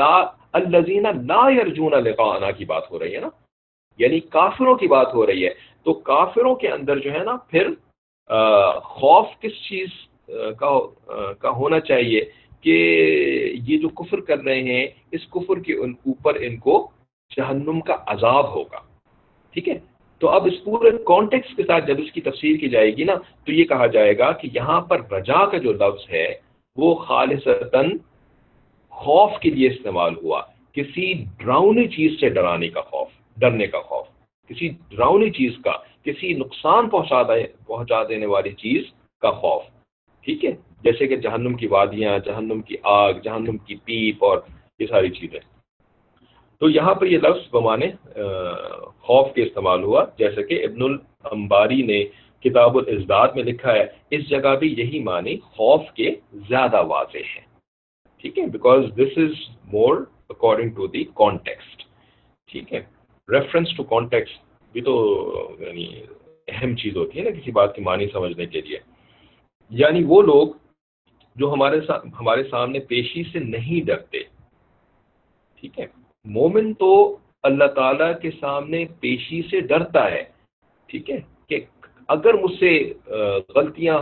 الذین لا یرجون لقاءنا کی بات ہو رہی ہے نا، یعنی کافروں کی بات ہو رہی ہے. تو کافروں کے اندر جو ہے نا پھر خوف کس چیز کا ہونا چاہیے کہ یہ جو کفر کر رہے ہیں اس کفر کے اوپر ان کو جہنم کا عذاب ہوگا. ٹھیک ہے، تو اب اس پورے کانٹیکس کے ساتھ جب اس کی تفسیر کی جائے گی نا تو یہ کہا جائے گا کہ یہاں پر رجا کا جو لفظ ہے وہ خالصتاً خوف کے لیے استعمال ہوا، کسی ڈراؤنی چیز سے ڈرانے کا خوف، ڈرنے کا خوف، کسی ڈراؤنی چیز کا، کسی نقصان پہنچا دینے والی چیز کا خوف. ٹھیک ہے، جیسے کہ جہنم کی وادیاں، جہنم کی آگ، جہنم کی پیپ اور یہ ساری چیزیں. تو یہاں پر یہ لفظ بمانے خوف کے استعمال ہوا، جیسے کہ ابن الانباری نے کتاب الازداد میں لکھا ہے، اس جگہ بھی یہی معنی خوف کے زیادہ واضح ہے. ٹھیک ہے، because this is more according to the context. ٹھیک ہے، ریفرنس ٹو کانٹیکسٹ بھی تو یعنی اہم چیز ہوتی ہے نا کسی بات کی معنی سمجھنے کے لیے. یعنی وہ لوگ جو ہمارے سامنے پیشی سے نہیں ڈرتے. ٹھیک ہے، مومن تو اللہ تعالیٰ کے سامنے پیشی سے ڈرتا ہے. ٹھیک ہے، کہ اگر مجھ سے غلطیاں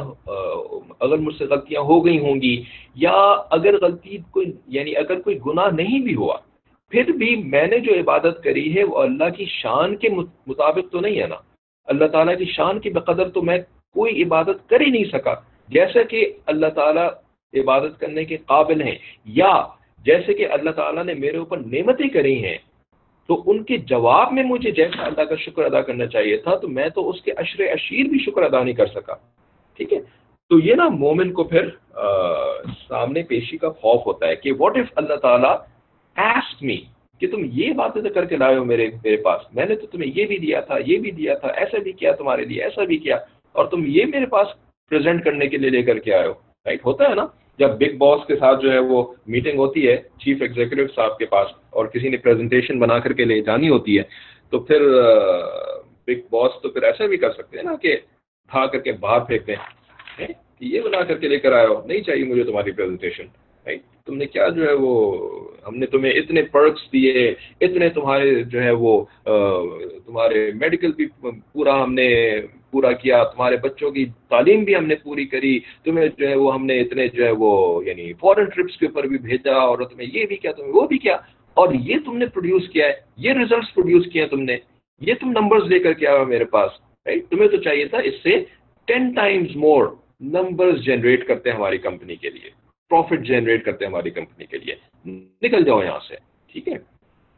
ہو گئی ہوں گی، یا اگر غلطی کوئی یعنی اگر کوئی گناہ نہیں بھی ہوا پھر بھی میں نے جو عبادت کری ہے وہ اللہ کی شان کے مطابق تو نہیں ہے نا. اللہ تعالیٰ کی شان کے بقدر تو میں کوئی عبادت کر ہی نہیں سکا جیسا کہ اللہ تعالیٰ عبادت کرنے کے قابل ہیں، یا جیسے کہ اللہ تعالیٰ نے میرے اوپر نعمتیں کری ہیں تو ان کے جواب میں مجھے جیسا اللہ کا شکر ادا کرنا چاہیے تھا تو میں تو اس کے عشر عشیر بھی شکر ادا نہیں کر سکا. ٹھیک ہے، تو یہ نا مومن کو پھر سامنے پیشی کا خوف ہوتا ہے کہ واٹ اف اللہ تعالیٰ asked me کہ تم یہ باتیں تو کر کے لائے ہو میرے پاس، میں نے تو تمہیں یہ بھی دیا تھا، یہ بھی دیا تھا، ایسا بھی کیا تمہارے لیے، ایسا بھی کیا، اور تم یہ میرے پاس پریزنٹ کرنے کے لیے لے کر کے آئے ہو. رائٹ، ہوتا ہے نا جب بگ باس کے ساتھ جو ہے وہ میٹنگ ہوتی ہے چیف ایگزیکٹو صاحب کے پاس اور کسی نے پریزنٹیشن بنا کر کے لے جانی ہوتی ہے تو پھر بگ باس تو پھر ایسا بھی کر سکتے ہیں نا کہ اٹھا کر کے باہر پھینک دیں کہ یہ بنا کر کے لے کر آئے ہو، نہیں چاہیے مجھے تمہاری پریزنٹیشن. رائٹ، تم نے کیا جو ہے وہ ہم نے تمہیں اتنے پرکس دیے، اتنے تمہارے جو ہے وہ تمہارے میڈیکل بھی ہم نے پورا کیا، تمہارے بچوں کی تعلیم بھی ہم نے پوری کری، تمہیں جو ہے وہ ہم نے اتنے جو ہے وہ یعنی فورن ٹرپس کے اوپر بھی بھیجا، اور تمہیں یہ بھی کیا، تمہیں وہ بھی کیا، اور یہ تم نے پروڈیوس کیا ہے، یہ ریزلٹس پروڈیوس کیے ہیں تم نے، یہ تم نمبرز لے کر کے آئے ہو میرے پاس. رائٹ، تمہیں تو چاہیے تھا اس سے 10 ٹائمز مور نمبرز جنریٹ کرتے ہیں ہماری کمپنی کے لیے، پروفٹ جنریٹ کرتے ہیں ہماری کمپنی کے لیے، نکل جاؤ یہاں سے. ٹھیک ہے،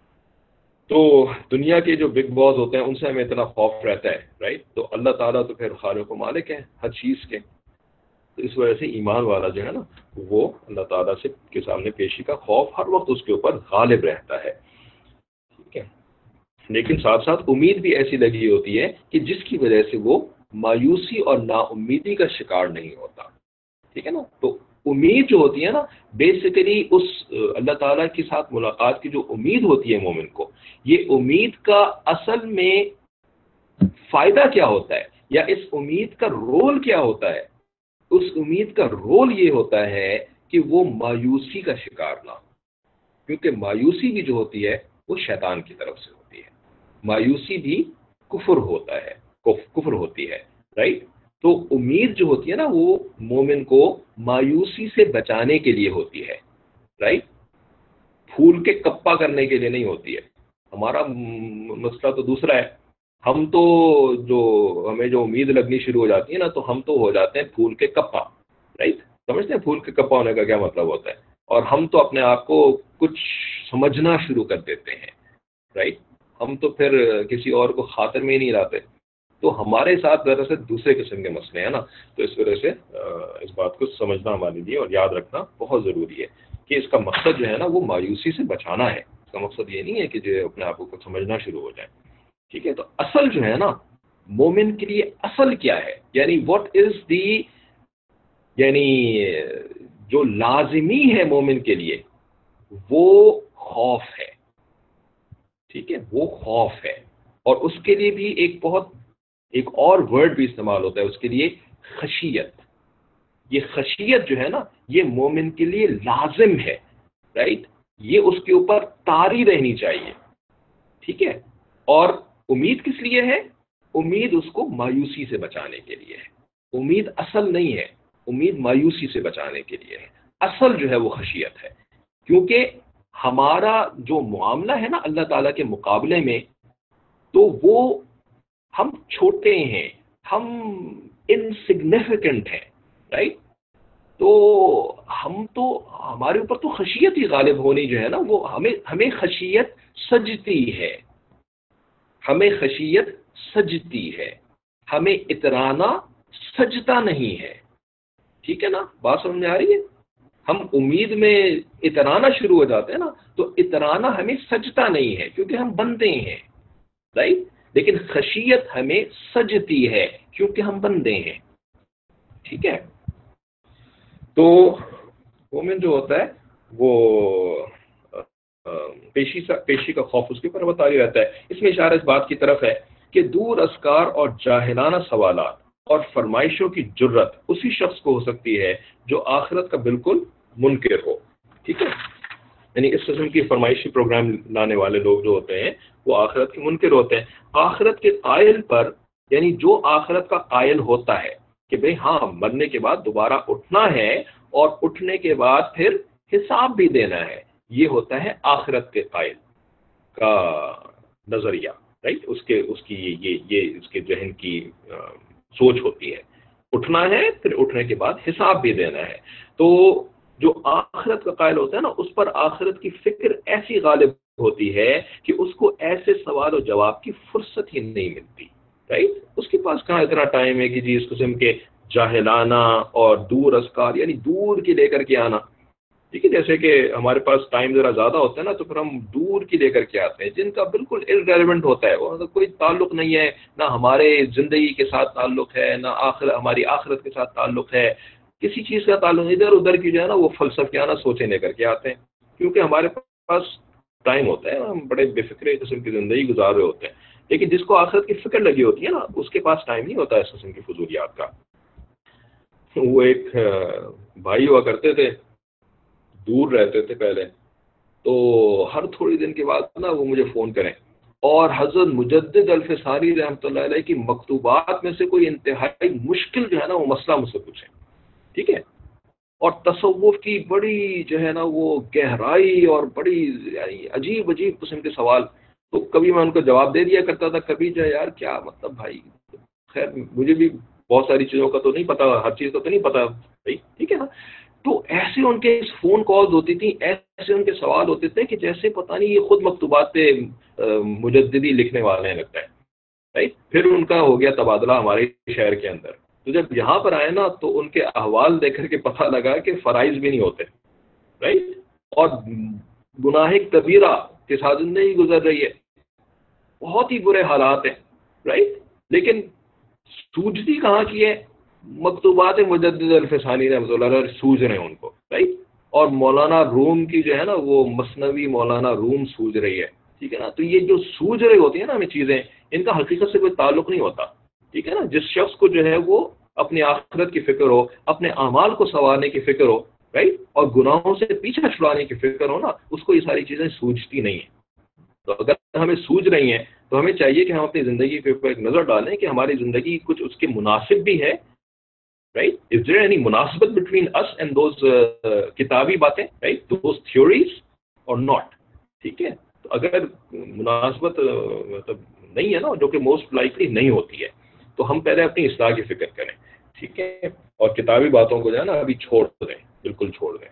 تو دنیا کے جو بگ باس ہوتے ہیں ان سے ہمیں اتنا خوف رہتا ہے. رائٹ، تو اللہ تعالیٰ تو پھر خالق و مالک ہے ہر چیز کے، تو اس وجہ سے ایمان والا جو ہے نا وہ اللہ تعالیٰ سے کے سامنے پیشی کا خوف ہر وقت اس کے اوپر غالب رہتا ہے. ٹھیک ہے، لیکن ساتھ ساتھ امید بھی ایسی لگی ہوتی ہے کہ جس کی وجہ سے وہ مایوسی اور نا امیدی کا شکار نہیں ہوتا. ٹھیک ہے نا، تو امید جو ہوتی ہے نا بیسیکلی اس اللہ تعالیٰ کے ساتھ ملاقات کی جو امید ہوتی ہے مومن کو، یہ امید کا اصل میں فائدہ کیا ہوتا ہے یا اس امید کا رول کیا ہوتا ہے؟ اس امید کا رول یہ ہوتا ہے کہ وہ مایوسی کا شکار نہ ہو، کیونکہ مایوسی بھی جو ہوتی ہے وہ شیطان کی طرف سے ہوتی ہے، مایوسی بھی کفر ہوتا ہے، کفر ہوتی ہے. رائٹ، تو امید جو ہوتی ہے نا وہ مومن کو مایوسی سے بچانے کے لیے ہوتی ہے. رائٹ، پھول کے کپا کرنے کے لیے نہیں ہوتی ہے. ہمارا مسئلہ تو دوسرا ہے، ہم تو جو ہمیں جو امید لگنی شروع ہو جاتی ہے نا تو ہم تو ہو جاتے ہیں پھول کے کپا. رائٹ، سمجھتے ہیں پھول کے کپا ہونے کا کیا مطلب ہوتا ہے، اور ہم تو اپنے آپ کو کچھ سمجھنا شروع کر دیتے ہیں. رائٹ، ہم تو پھر کسی اور کو خاطر میں ہی نہیں لاتے. تو ہمارے ساتھ دراصل دوسرے قسم کے مسئلے ہیں نا، تو اس وجہ سے اس بات کو سمجھنا ہمارے لیے اور یاد رکھنا بہت ضروری ہے کہ اس کا مقصد جو ہے نا وہ مایوسی سے بچانا ہے. اس کا مقصد یہ نہیں ہے کہ جو اپنے آپ کو سمجھنا شروع ہو جائے. ٹھیک ہے، تو اصل جو ہے نا مومن کے لیے اصل کیا ہے، یعنی واٹ از دی یعنی جو لازمی ہے مومن کے لیے وہ خوف ہے. ٹھیک ہے، وہ خوف ہے، اور اس کے لیے بھی ایک اور ورڈ بھی استعمال ہوتا ہے اس کے لیے، خشیت. یہ خشیت جو ہے نا یہ مومن کے لیے لازم ہے. رائٹ، یہ اس کے اوپر طاری رہنی چاہیے، ٹھیک ہے؟ اور امید کس لیے ہے؟ امید اس کو مایوسی سے بچانے کے لیے ہے، امید اصل نہیں ہے، امید مایوسی سے بچانے کے لیے ہے، اصل جو ہے وہ خشیت ہے، کیونکہ ہمارا جو معاملہ ہے نا اللہ تعالیٰ کے مقابلے میں، تو وہ ہم چھوٹے ہیں، ہم انسگنیفیکنٹ ہیں، رائٹ؟ تو ہمارے اوپر تو خشیت ہی غالب ہونی جو ہے نا، وہ ہمیں خشیت سجتی ہے، ہمیں خشیت سجتی ہے، ہمیں اترانا سجتا نہیں ہے، ٹھیک ہے نا؟ بات سمجھ میں آ رہی ہے؟ ہم امید میں اترانا شروع ہو جاتے ہیں نا، تو اترانا ہمیں سجتا نہیں ہے کیونکہ ہم بندے ہیں، رائٹ؟ لیکن خشیت ہمیں سجتی ہے کیونکہ ہم بندے ہیں، ٹھیک ہے؟ تو مومن جو ہوتا ہے وہ پیشی کا خوف اس کے اوپر بتائی رہتا ہے۔ اس میں اشارہ اس بات کی طرف ہے کہ دور اسکار اور جاہلانہ سوالات اور فرمائشوں کی جرت اسی شخص کو ہو سکتی ہے جو آخرت کا بالکل منکر ہو، ٹھیک ہے؟ یعنی اس قسم کی فرمائشی پروگرام لانے والے لوگ جو ہوتے ہیں وہ آخرت کے منکر ہوتے ہیں۔ آخرت کے قائل پر، یعنی جو آخرت کا قائل ہوتا ہے کہ بھئی ہاں مرنے کے بعد دوبارہ اٹھنا ہے اور اٹھنے کے بعد پھر حساب بھی دینا ہے، یہ ہوتا ہے آخرت کے قائل کا نظریہ، رائٹ؟ اس کی یہ اس کے ذہن کی سوچ ہوتی ہے، اٹھنا ہے پھر اٹھنے کے بعد حساب بھی دینا ہے۔ تو جو آخرت کا قائل ہوتا ہے نا، اس پر آخرت کی فکر ایسی غالب ہوتی ہے کہ اس کو ایسے سوال و جواب کی فرصت ہی نہیں ملتی، رائٹ؟ اس کے پاس کہاں اتنا ٹائم ہے کہ جی اس قسم کے جاہلانہ اور دور اسکار، یعنی دور کی لے کر کے آنا، ٹھیک ہے؟ جیسے کہ ہمارے پاس ٹائم ذرا زیادہ ہوتا ہے نا، تو پھر ہم دور کی لے کر کے آتے ہیں جن کا بالکل ارریلیونٹ ہوتا ہے، وہ کوئی تعلق نہیں ہے، نہ ہمارے زندگی کے ساتھ تعلق ہے، نہ ہماری آخرت کے ساتھ تعلق ہے، کسی چیز کا تعلق نہیں، ادھر ادھر کی جو ہے نا وہ فلسفیانہ سوچیں لے کر کے آتے ہیں، کیونکہ ہمارے پاس ٹائم ہوتا ہے، ہم بڑے بے فکر قسم کی زندگی گزار رہے ہوتے ہیں۔ لیکن جس کو آخرت کی فکر لگی ہوتی ہے نا، اس کے پاس ٹائم نہیں ہوتا اس قسم کی فضولیات کا۔ وہ ایک بھائی ہوا کرتے تھے، دور رہتے تھے پہلے، تو ہر تھوڑی دن کے بعد نا وہ مجھے فون کریں اور حضرت مجدد الفساری رحمۃ اللہ علیہ کی مکتوبات میں سے کوئی انتہائی مشکل جو ہے نا وہ مسئلہ مجھ سے پوچھیں، ٹھیک ہے؟ اور تصوف کی بڑی جو ہے نا وہ گہرائی اور بڑی یعنی عجیب عجیب قسم کے سوال، تو کبھی میں ان کو جواب دے دیا کرتا تھا، کبھی جو ہے یار کیا مطلب بھائی، خیر مجھے بھی بہت ساری چیزوں کا تو نہیں پتا، ہر چیز کا تو نہیں پتا بھائی، ٹھیک ہے نا؟ تو ایسے ان کے فون کالز ہوتی تھیں، ایسے ان کے سوال ہوتے تھے کہ جیسے پتہ نہیں یہ خود مکتوبات پہ مجددی لکھنے والے ہیں لگتا ہے، رائٹ؟ پھر ان کا ہو گیا تبادلہ ہمارے شہر کے اندر، تو جب یہاں پر آئے نا تو ان کے احوال دیکھ کر کے پتہ لگا کہ فرائض بھی نہیں ہوتے، رائٹ؟ اور گناہ کبیرہ کے ساتھ زندگی گزر رہی ہے، بہت ہی برے حالات ہیں، رائٹ؟ لیکن سوجتی کہاں کی ہے؟ مکتوبات مجدد الفسانی رحمۃ اللہ علیہ سوج رہے ہیں ان کو، رائٹ؟ اور مولانا روم کی جو ہے نا وہ مثنوی مولانا روم سوج رہی ہے، ٹھیک ہے نا؟ تو یہ جو سوج رہی ہوتی ہیں نا ہمیں چیزیں، ان کا حقیقت سے کوئی تعلق نہیں ہوتا، ٹھیک ہے نا؟ جس شخص کو جو ہے وہ اپنی آخرت کی فکر ہو، اپنے اعمال کو سنوارنے کی فکر ہو، رائٹ؟ اور گناہوں سے پیچھا چھڑانے کی فکر ہو نا، اس کو یہ ساری چیزیں سوجتی نہیں ہیں۔ تو اگر ہمیں سوج رہی ہیں تو ہمیں چاہیے کہ ہم اپنی زندگی کے اوپر ایک نظر ڈالیں کہ ہماری زندگی کچھ اس کے مناسب بھی ہے، right? Is there any مناسبت between us and those کتابی باتیں، right? Those theories or not؟ ٹھیک ہے؟ تو اگر مناسبت مطلب نہیں ہے نا، جو کہ موسٹ لائکلی نہیں ہوتی ہے، تو ہم پہلے اپنی اصلاح کی فکر کریں، ٹھیک ہے؟ اور کتابی باتوں کو جو ہے نا ابھی چھوڑ دیں، بالکل چھوڑ دیں،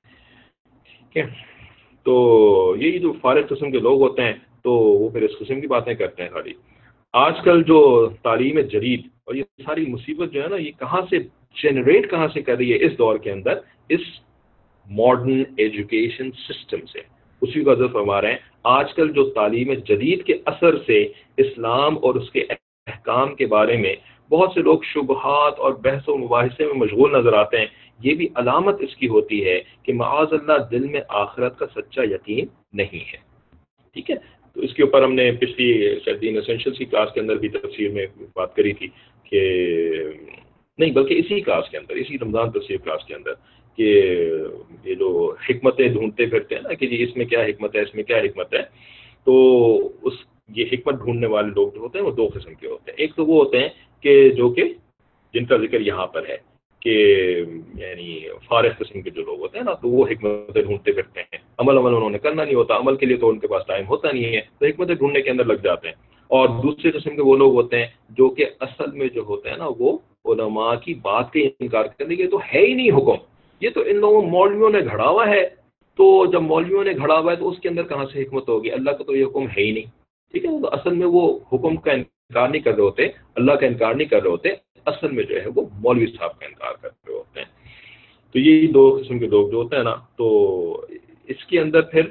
ٹھیک ہے؟ تو یہی جو فارغ قسم کے لوگ ہوتے ہیں تو وہ پھر اس قسم کی باتیں کرتے ہیں خالی۔ آج کل جو تعلیم جدید اور یہ ساری مصیبت جو ہے نا، یہ کہاں سے جنریٹ کہاں سے کر رہی ہے اس دور کے اندر؟ اس ماڈرن ایجوکیشن سسٹم سے۔ اسی کا ذکر فرما رہے ہیں، آج کل جو تعلیم جدید کے اثر سے اسلام اور اس کے احکام کے بارے میں بہت سے لوگ شبہات اور بحث و مباحثے میں مشغول نظر آتے ہیں، یہ بھی علامت اس کی ہوتی ہے کہ معاذ اللہ دل میں آخرت کا سچا یقین نہیں ہے، ٹھیک ہے؟ تو اس کے اوپر ہم نے پچھلی دین اسینشلس کی کلاس کے اندر بھی تفسیر میں بات کری تھی کہ نہیں، بلکہ اسی کلاس کے اندر، اسی رمضان تفسیر کلاس کے اندر، کہ یہ جو حکمتیں ڈھونڈتے پھرتے ہیں نا کہ جی اس میں کیا حکمت ہے، اس میں کیا حکمت ہے، تو یہ حکمت ڈھونڈنے والے لوگ جو ہوتے ہیں وہ دو قسم کے ہوتے ہیں. ایک تو وہ ہوتے ہیں کہ جن کا ذکر یہاں پر ہے کہ یعنی فارغ قسم کے جو لوگ ہوتے ہیں نا، تو وہ حکمتیں ڈھونڈتے پھرتے ہیں. عمل انہوں نے کرنا نہیں ہوتا، عمل کے لیے تو ان کے پاس ٹائم ہوتا نہیں ہے، تو حکمتیں ڈھونڈنے کے اندر لگ جاتے ہیں. اور دوسرے قسم کے وہ لوگ ہوتے ہیں جو کہ اصل میں جو ہوتے ہیں نا وہ علماء کی بات کا انکار کرنے کے، تو ہے ہی نہیں حکم، یہ تو ان لوگوں مولویوں نے گھڑا ہوا ہے. تو جب مولویوں نے گھڑا ہوا ہے تو اس کے اندر کہاں سے حکمت ہوگی؟ اللہ کا تو یہ حکم ہے ہی نہیں. ٹھیک ہے، تو اصل میں وہ حکم کا انکار نہیں کر رہے ہوتے، اللہ کا انکار نہیں کر رہے ہوتے، اصل میں جو ہے وہ مولوی صاحب کا انکار کر رہے ہوتے ہیں. تو یہ دو قسم کے لوگ جو ہوتے ہیں نا، تو اس کے اندر پھر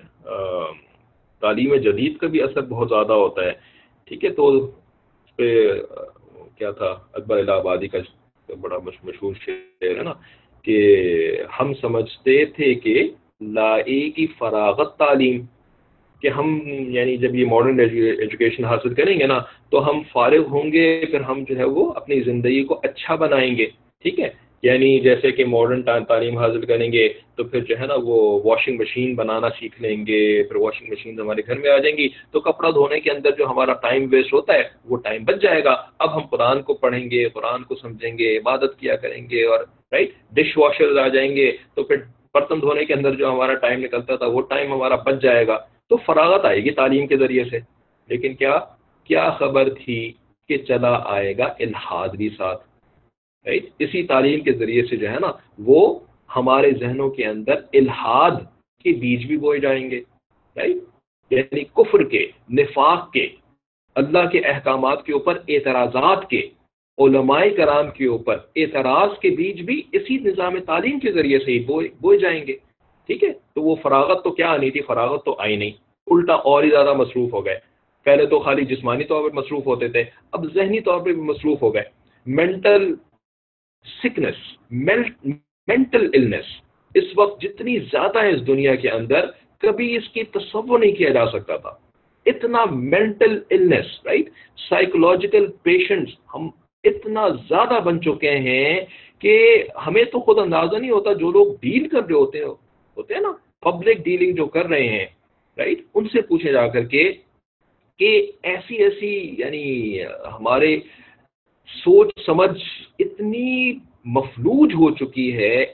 تعلیم جدید کا بھی اثر بہت زیادہ ہوتا ہے. ٹھیک ہے، تو اس پہ کیا تھا اکبر الہ آبادی کا بڑا مشہور شعر ہے نا کہ ہم سمجھتے تھے کہ لائے کی فراغت تعلیم، کہ ہم یعنی جب یہ ماڈرن ایجوکیشن حاصل کریں گے نا تو ہم فارغ ہوں گے، پھر ہم جو ہے وہ اپنی زندگی کو اچھا بنائیں گے. ٹھیک ہے، یعنی جیسے کہ ماڈرن تعلیم حاصل کریں گے تو پھر جو ہے نا وہ واشنگ مشین بنانا سیکھ لیں گے، پھر واشنگ مشین ہمارے گھر میں آ جائیں گی تو کپڑا دھونے کے اندر جو ہمارا ٹائم ویسٹ ہوتا ہے وہ ٹائم بچ جائے گا. اب ہم قرآن کو پڑھیں گے، قرآن کو سمجھیں گے، عبادت کیا کریں گے، اور رائٹ ڈش واشرز آ جائیں گے تو پھر برتن دھونے کے اندر جو ہمارا ٹائم نکلتا تھا وہ ٹائم ہمارا بچ جائے گا. تو فراغت آئے گی تعلیم کے ذریعے سے. لیکن کیا خبر تھی کہ چلا آئے گا الحاد بھی ساتھ. رائٹ، اسی تعلیم کے ذریعے سے جو ہے نا وہ ہمارے ذہنوں کے اندر الحاد کے بیج بھی بوئے جائیں گے. رائٹ، یعنی کفر کے، نفاق کے، اللہ کے احکامات کے اوپر اعتراضات کے، علماء کرام کے اوپر اعتراض کے بیج بھی اسی نظام تعلیم کے ذریعے سے ہی بوئے جائیں گے. ٹھیک ہے، تو وہ فراغت تو کیا آنی تھی، فراغت تو آئی نہیں، الٹا اور ہی زیادہ مصروف ہو گئے. پہلے تو خالی جسمانی طور پر مصروف ہوتے تھے، اب ذہنی طور پہ بھی مصروف ہو گئے. مینٹل سکنس، مینٹل النس اس وقت جتنی زیادہ ہے اس دنیا کے اندر، کبھی اس کی تصور نہیں کیا جا سکتا تھا. اتنا mental illness, right, psychological patients ہم اتنا زیادہ بن چکے ہیں کہ ہمیں تو خود اندازہ نہیں ہوتا. جو لوگ ڈیل کر رہے ہوتے ہیں نا، پبلک ڈیلنگ جو کر رہے ہیں، رائٹ، ان سے پوچھے جا کر کے کہ ایسی یعنی ہمارے سوچ سمجھ اتنی مفلوج ہو چکی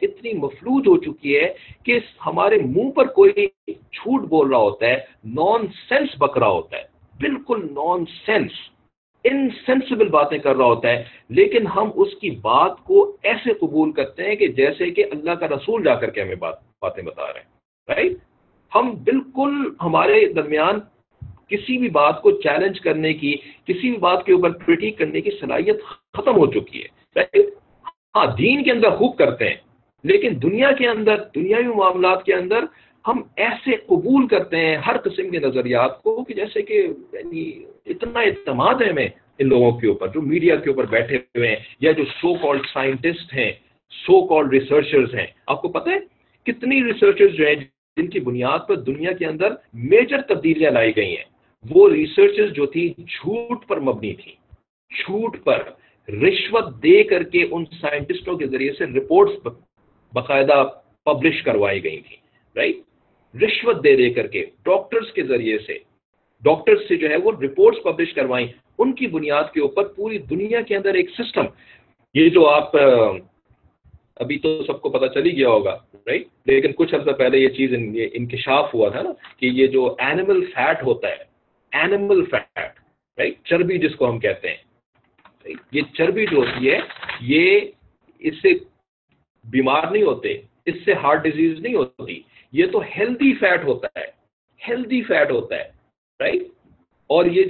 ہے کہ ہمارے منہ پر کوئی جھوٹ بول رہا ہوتا ہے، نان سینس بک رہا ہوتا ہے، بالکل نان سینس، انسینسیبل باتیں کر رہا ہوتا ہے، لیکن ہم اس کی بات کو ایسے قبول کرتے ہیں کہ جیسے کہ اللہ کا رسول جا کر کے ہمیں باتیں بتا رہے ہیں. رائٹ، ہم بالکل، ہمارے درمیان کسی بھی بات کو چیلنج کرنے کی، کسی بھی بات کے اوپر کرٹیک کرنے کی صلاحیت ختم ہو چکی ہے. ہاں، دین کے اندر خوب کرتے ہیں، لیکن دنیا کے اندر، دنیاوی معاملات کے اندر ہم ایسے قبول کرتے ہیں ہر قسم کے نظریات کو کہ جیسے کہ یعنی اتنا اعتماد ہے ہمیں ان لوگوں کے اوپر جو میڈیا کے اوپر بیٹھے ہوئے ہیں، یا جو سو کالڈ سائنٹسٹ ہیں، سو کالڈ ریسرچرز ہیں. آپ کو پتہ ہے کتنی ریسرچرز جو ہیں جن کی بنیاد پر دنیا کے اندر میجر تبدیلیاں لائی گئی ہیں، وہ ریسرچز جو تھی جھوٹ پر مبنی تھی، جھوٹ پر، رشوت دے کر کے ان سائنٹسٹوں کے ذریعے سے رپورٹس باقاعدہ پبلش کروائی گئی تھی. رائٹ، رشوت دے کر کے ڈاکٹرز کے ذریعے سے، ڈاکٹرز سے جو ہے وہ رپورٹس پبلش کروائیں، ان کی بنیاد کے اوپر پوری دنیا کے اندر ایک سسٹم. یہ جو آپ ابھی تو سب کو پتہ چلی گیا ہوگا، رائٹ، لیکن کچھ عرصہ پہلے یہ چیز انکشاف ہوا تھا نا کہ یہ جو اینیمل فیٹ ہوتا ہے، اینیمل فیٹ، رائٹ، چربی جس کو ہم کہتے ہیں، یہ چربی جو ہوتی ہے یہ اس سے بیمار نہیں ہوتے، اس سے ہارٹ ڈیزیز نہیں ہوتی، یہ تو ہیلدی فیٹ ہوتا ہے، ہیلدی فیٹ ہوتا ہے. رائٹ، اور یہ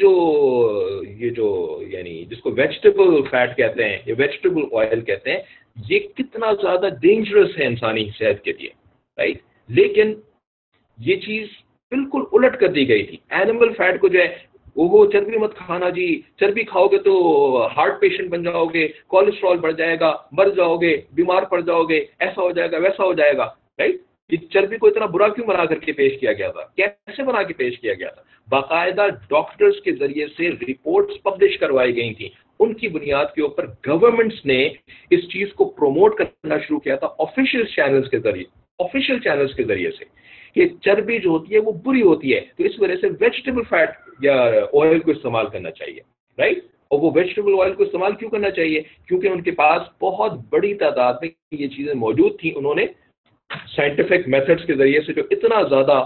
جو یعنی جس کو ویجیٹیبل فیٹ کہتے ہیں، یہ ویجیٹیبل آئل کہتے ہیں، یہ کتنا زیادہ ڈینجرس ہے انسانی صحت کے لیے. رائٹ، لیکن یہ چیز بالکل الٹ کر دی گئی تھی. اینیمل فیٹ کو جو ہے وہ چربی مت کھانا جی، چربی کھاؤ گے تو ہارٹ پیشنٹ بن جاؤ گے، کولیسٹرول بڑھ جائے گا، مر جاؤ گے، بیمار پڑ جاؤ گے، ایسا ہو جائے گا، ویسا ہو جائے گا. رائٹ، یہ چربی کو اتنا برا کیوں بنا کر کے پیش کیا گیا تھا؟ کیسے بنا کے پیش کیا گیا تھا؟ باقاعدہ ڈاکٹرز کے ذریعے سے رپورٹس پبلش کروائی گئی تھیں، ان کی بنیاد کے اوپر گورنمنٹس نے اس چیز کو پروموٹ کرنا شروع کیا تھا آفیشیل چینلز کے ذریعے سے کہ چربی جو ہوتی ہے وہ بری ہوتی ہے، تو اس وجہ سے ویجیٹیبل فیٹ یا آئل کو استعمال کرنا چاہیے، رائٹ؟ اور وہ ویجیٹیبل آئل کو استعمال کیوں کرنا چاہیے؟ کیونکہ ان کے پاس بہت بڑی تعداد میں یہ چیزیں موجود تھیں، انہوں نے سائنٹیفک میتھڈز کے ذریعے سے جو اتنا زیادہ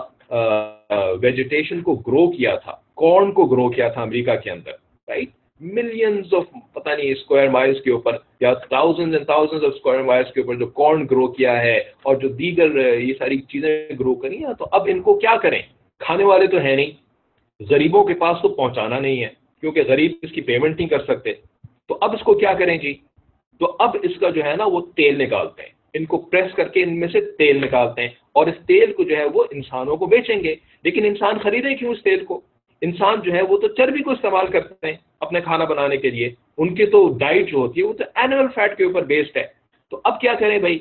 ویجیٹیشن کو گرو کیا تھا، کارن کو گرو کیا تھا امریکہ کے اندر، رائٹ؟ ملینز آف پتہ نہیں اسکوائر مائلز کے اوپر یا thousands and thousands of square miles کے اوپر جو کارن گرو کیا ہے اور جو دیگر یہ ساری چیزیں گرو کری ہیں، تو اب ان کو کیا کریں؟ کھانے والے تو ہیں نہیں، غریبوں کے پاس تو پہنچانا نہیں ہے کیونکہ غریب اس کی پیمنٹ نہیں کر سکتے، تو اب اس کو کیا کریں جی؟ تو اب اس کا جو ہے نا وہ تیل نکالتے ہیں، ان کو پریس کر کے ان میں سے تیل نکالتے ہیں اور اس تیل کو جو ہے وہ انسانوں کو بیچیں گے، لیکن انسان خریدیں کیوں اس تیل کو؟ انسان جو ہے وہ تو چربی کو استعمال کرتے ہیں اپنے کھانا بنانے کے لیے، ان کی تو ڈائٹ جو ہوتی ہے وہ تو اینیمل فیٹ کے اوپر بیسڈ ہے، تو اب کیا کریں بھائی؟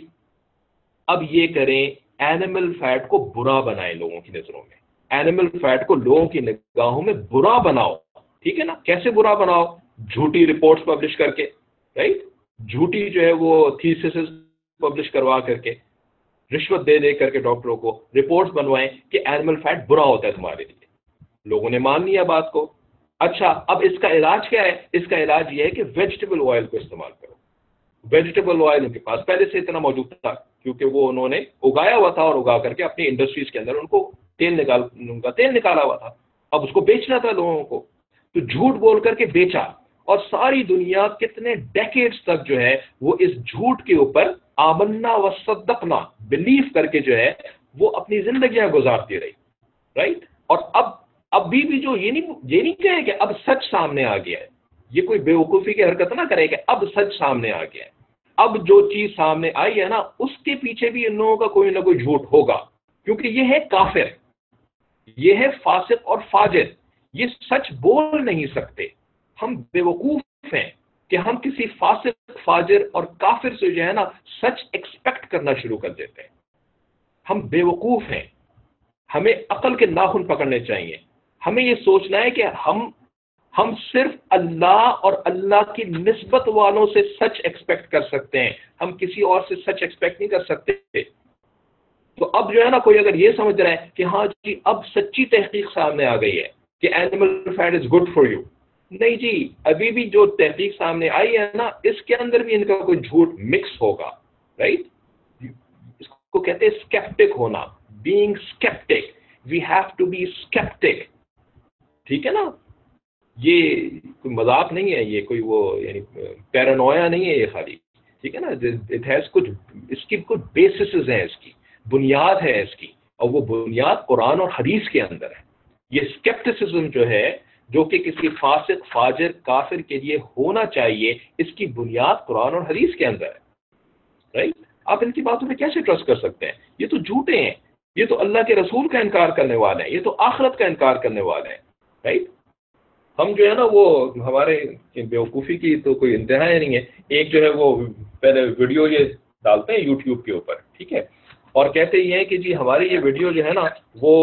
اب یہ کریں اینیمل فیٹ کو برا بنائیں لوگوں کی نظروں میں، اینیمل فیٹ کو لوگوں کی نگاہوں میں برا بناؤ، ٹھیک ہے نا؟ کیسے برا بناؤ؟ جھوٹی رپورٹس پبلش کر کے، رائٹ؟ جھوٹی جو ہے وہ تھیسسز پبلش کروا کر کے، رشوت دے دے کر کے ڈاکٹروں کو رپورٹس بنوائیں کہ اینیمل فیٹ برا ہوتا ہے تمہارے لیے، لوگوں نے مان لیا بات کو۔ اچھا اب اس کا علاج کیا ہے؟ اس کا علاج یہ ہے کہ ویجیٹیبل آئل کو استعمال کرو۔ ویجیٹیبل آئل ان کے پاس پہلے سے اتنا موجود تھا کیونکہ وہ انہوں نے اگایا ہوا تھا اور اگا کر کے اپنی انڈسٹریز کے اندر ان کو تیل نکالا ہوا تھا، اب اس کو بیچنا تھا لوگوں کو، تو جھوٹ بول کر کے بیچا، اور ساری دنیا کتنے ڈیکیڈز تک جو ہے وہ اس جھوٹ کے اوپر آمنا و صدقنا بلیف کر کے جو ہے وہ اپنی زندگیاں گزارتی رہی، رائٹ؟ اور ابھی بھی جو یہ نہیں کہیں کہ اب سچ سامنے آ گیا ہے، یہ کوئی بیوقوفی کی حرکت نہ کرے کہ اب سچ سامنے آ گیا ہے، اب جو چیز سامنے آئی ہے نا اس کے پیچھے بھی ان لوگوں کا کوئی نہ کوئی جھوٹ ہوگا، کیونکہ یہ ہے کافر، یہ ہے فاسق اور فاجر، یہ سچ بول نہیں سکتے۔ ہم بیوقوف ہیں کہ ہم کسی فاسق، فاجر اور کافر سے جو ہے نا سچ ایکسپیکٹ کرنا شروع کر دیتے ہیں۔ ہم بیوقوف ہیں، ہمیں عقل کے ناخن پکڑنے چاہیے، ہمیں یہ سوچنا ہے کہ ہم صرف اللہ اور اللہ کی نسبت والوں سے سچ ایکسپیکٹ کر سکتے ہیں، ہم کسی اور سے سچ ایکسپیکٹ نہیں کر سکتے۔ تو اب جو ہے نا کوئی اگر یہ سمجھ رہا ہے کہ ہاں جی اب سچی تحقیق سامنے آ گئی ہے کہ animal fat is good for you, نہیں جی، ابھی بھی جو تحقیق سامنے آئی ہے نا اس کے اندر بھی ان کا کوئی جھوٹ مکس ہوگا، رائٹ؟ اس کو کہتے ہیں اسکیپٹک ہونا، being skeptic, we have to be skeptic, ٹھیک ہے نا؟ یہ کوئی مذاق نہیں ہے، یہ کوئی وہ یعنی پیرانویا نہیں ہے یہ خالی، ٹھیک ہے نا؟ اٹ ہیز کچھ، اس کی کچھ بیسسز ہیں، اس کی بنیاد ہے اس کی، اور وہ بنیاد قرآن اور حدیث کے اندر ہے۔ یہ اسکیپٹسزم جو ہے جو کہ کسی فاسق، فاجر، کافر کے لیے ہونا چاہیے، اس کی بنیاد قرآن اور حدیث کے اندر ہے، رائٹ؟ آپ ان کی باتوں پہ کیسے ٹرسٹ کر سکتے ہیں؟ یہ تو جھوٹے ہیں، یہ تو اللہ کے رسول کا انکار کرنے والے ہیں، یہ تو آخرت کا انکار کرنے والے ہیں، رائٹ؟ ہم جو ہے نا وہ ہمارے بیوقوفی کی تو کوئی انتہا نہیں ہے۔ ایک جو ہے وہ پہلے ویڈیو یہ ڈالتے ہیں یوٹیوب کے اوپر، ٹھیک ہے، اور کہتے یہ ہیں کہ جی ہماری یہ ویڈیو جو ہے نا وہ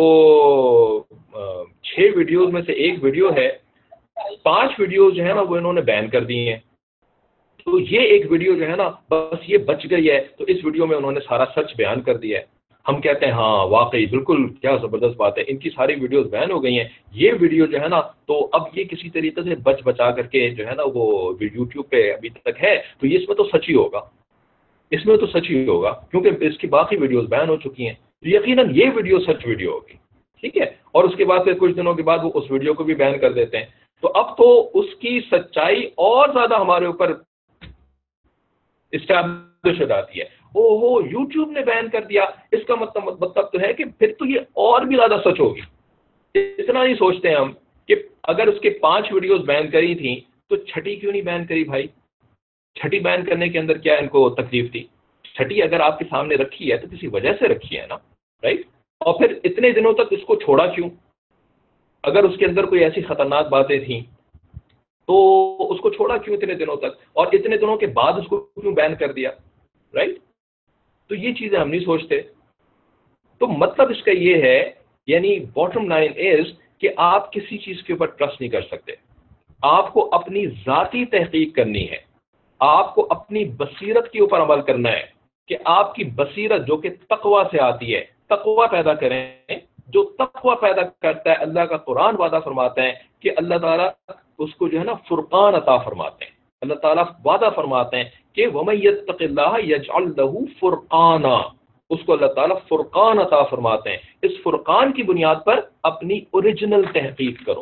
6 ویڈیوز میں سے ایک ویڈیو ہے، 5 ویڈیوز جو ہے نا وہ انہوں نے بین کر دی ہیں، تو یہ ایک ویڈیو جو ہے نا بس یہ بچ گئی ہے، تو اس ویڈیو میں انہوں نے سارا سچ بیان کر دیا ہے۔ ہم کہتے ہیں ہاں واقعی بالکل کیا زبردست بات ہے، ان کی ساری ویڈیوز بین ہو گئی ہیں، یہ ویڈیو جو ہے نا تو اب یہ کسی طریقے سے بچا کر کے جو ہے نا وہ یوٹیوب پہ ابھی تک ہے، تو یہ اس میں تو سچ ہی ہوگا، اس میں تو سچ ہی ہوگا کیونکہ اس کی باقی ویڈیوز بین ہو چکی ہیں، تو یقیناً یہ ویڈیو سچ ویڈیو ہوگی، ٹھیک ہے؟ اور اس کے بعد پھر کچھ دنوں کے بعد وہ اس ویڈیو کو بھی بین کر دیتے ہیں، تو اب تو اس کی سچائی اور زیادہ ہمارے اوپر اسٹیبلش ہو جاتی ہے۔ او ہو یوٹیوب نے بین کر دیا، اس کا مطلب تو ہے کہ پھر تو یہ اور بھی زیادہ سچ ہوگی۔ اتنا نہیں سوچتے ہم کہ اگر اس کے 5 ویڈیوز بین کری تھیں تو چھٹی کیوں نہیں بین کری بھائی؟ چھٹی بین کرنے کے اندر کیا ان کو تکلیف تھی؟ چھٹی اگر آپ کے سامنے رکھی ہے تو کسی وجہ سے رکھی ہے نا، رائٹ؟ اور پھر اتنے دنوں تک اس کو چھوڑا کیوں؟ اگر اس کے اندر کوئی ایسی خطرناک باتیں تھیں تو اس کو چھوڑا کیوں اتنے دنوں تک، اور اتنے دنوں کے بعد اس کو کیوں بین کر دیا، رائٹ؟ تو یہ چیزیں ہم نہیں سوچتے۔ تو مطلب اس کا یہ ہے، یعنی باٹم لائن از کہ آپ کسی چیز کے اوپر ٹرسٹ نہیں کر سکتے، آپ کو اپنی ذاتی تحقیق کرنی ہے، آپ کو اپنی بصیرت کے اوپر عمل کرنا ہے کہ آپ کی بصیرت جو کہ تقوی سے آتی ہے، تقوی پیدا کریں۔ جو تقوی پیدا کرتا ہے، اللہ کا قرآن وعدہ فرماتا ہے کہ اللہ تعالیٰ اس کو جو ہے نا فرقان عطا فرماتے ہیں۔ اللہ تعالیٰ وعدہ فرماتے ہیں کہ وَمَن يَتَّقِ اللَّهَ يَجْعَلْ لَهُ فُرْقَانًا، اس کو اللہ تعالیٰ فرقان عطا فرماتے ہیں۔ اس فرقان کی بنیاد پر اپنی اوریجنل تحقیق کرو۔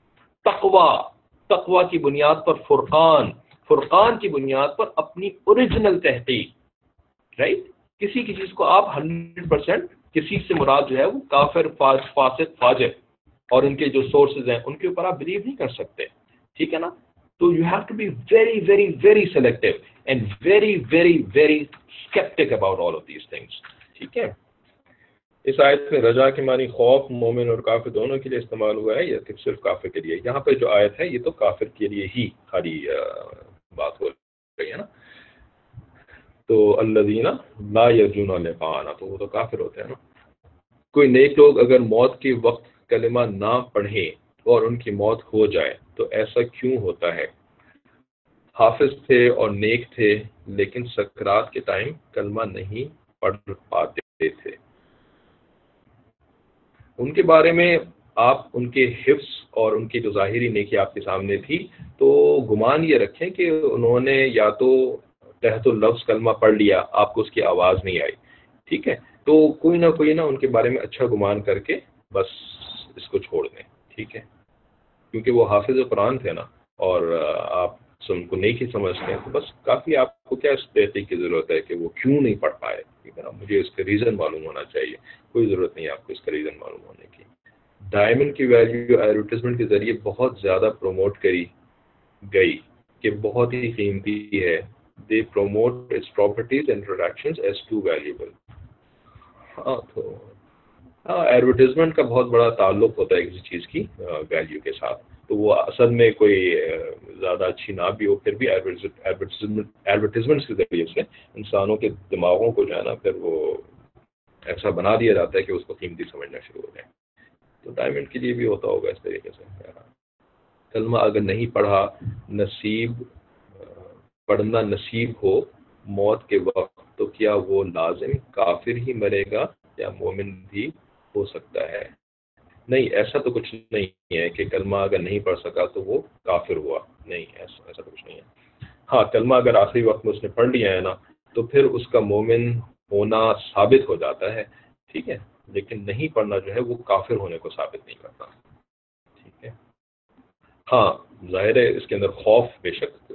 تقوی کی بنیاد پر فرقان، فرقان کی بنیاد پر اپنی اوریجنل تحقیق، رائٹ؟ کسی کی چیز کو آپ 100% کسی سے مراد جو ہے وہ کافر، فاسق، فاجر اور ان کے جو سورسز ہیں ان کے اوپر آپ بلیو نہیں کر سکتے، ٹھیک ہے نا؟ تو you have to be very very very selective and very very very skeptic about all of these things, ٹھیک ہے؟ اس آیت میں رجا کے معنی خوف مومن اور کافر دونوں کے لیے استعمال ہوا ہے یا صرف کافر کے لیے؟ یہاں پہ جو آیت ہے یہ تو کافر کے لیے ہی خالی بات ہو رہی ہے نا۔ تو الذین لا یرجون لقاءنا، تو وہ تو کافر ہوتے ہیں نا۔ کوئی نیک لوگ اگر موت کے وقت کلمہ نہ پڑھیں اور ان کی موت ہو جائے تو ایسا کیوں ہوتا ہے؟ حافظ تھے اور نیک تھے لیکن سکرات کے ٹائم کلمہ نہیں پڑھ پاتے تھے، ان کے بارے میں آپ ان کے حفظ اور ان کی جو ظاہری نیکی آپ کے سامنے تھی تو گمان یہ رکھیں کہ انہوں نے یا تو تحت اللفظ کلمہ پڑھ لیا، آپ کو اس کی آواز نہیں آئی، ٹھیک ہے؟ تو کوئی نہ ان کے بارے میں اچھا گمان کر کے بس اس کو چھوڑ دیں، ٹھیک ہے؟ کیونکہ وہ حافظ قرآن تھے نا، اور آپ ان کو نیکی سمجھتے ہیں، تو بس کافی۔ آپ کو کیا اس تحقیق کی ضرورت ہے کہ وہ کیوں نہیں پڑھ پائے؟ ٹھیک ہے نا؟ مجھے اس کا ریزن معلوم ہونا چاہیے، کوئی ضرورت نہیں ہے آپ کو اس کا ریزن معلوم ہونے کی۔ ڈائمنڈ کی ویلیو ایڈورٹیزمنٹ کے ذریعے بہت زیادہ پروموٹ کری گئی کہ بہت ہی قیمتی ہے۔ They promote its properties and productions as too valuable. Advertisement کا بہت بڑا تعلق ہوتا ہے کسی چیز کی ویلیو کے ساتھ، تو وہ اصل میں کوئی زیادہ اچھی نہ بھی ہو، پھر بھی ایڈورٹیزمنٹ کے ذریعے سے انسانوں کے دماغوں کو جو ہے نا پھر وہ ایسا بنا دیا جاتا ہے کہ اس کو قیمتی سمجھنا شروع ہو جائے۔ تو ڈائمنڈ کے لیے بھی ہوتا ہوگا اس طریقے سے۔ کلمہ اگر نہیں پڑھنا نصیب ہو موت کے وقت تو کیا وہ لازم کافر ہی مرے گا یا مومن بھی ہو سکتا ہے؟ نہیں، ایسا تو کچھ نہیں ہے کہ کلمہ اگر نہیں پڑھ سکا تو وہ کافر ہوا، نہیں، ایسا تو کچھ نہیں ہے۔ ہاں، کلمہ اگر آخری وقت میں اس نے پڑھ لیا ہے نا تو پھر اس کا مومن ہونا ثابت ہو جاتا ہے، ٹھیک ہے؟ لیکن نہیں پڑھنا جو ہے وہ کافر ہونے کو ثابت نہیں کرتا، ٹھیک ہے؟ ہاں، ظاہر ہے اس کے اندر خوف بے شک،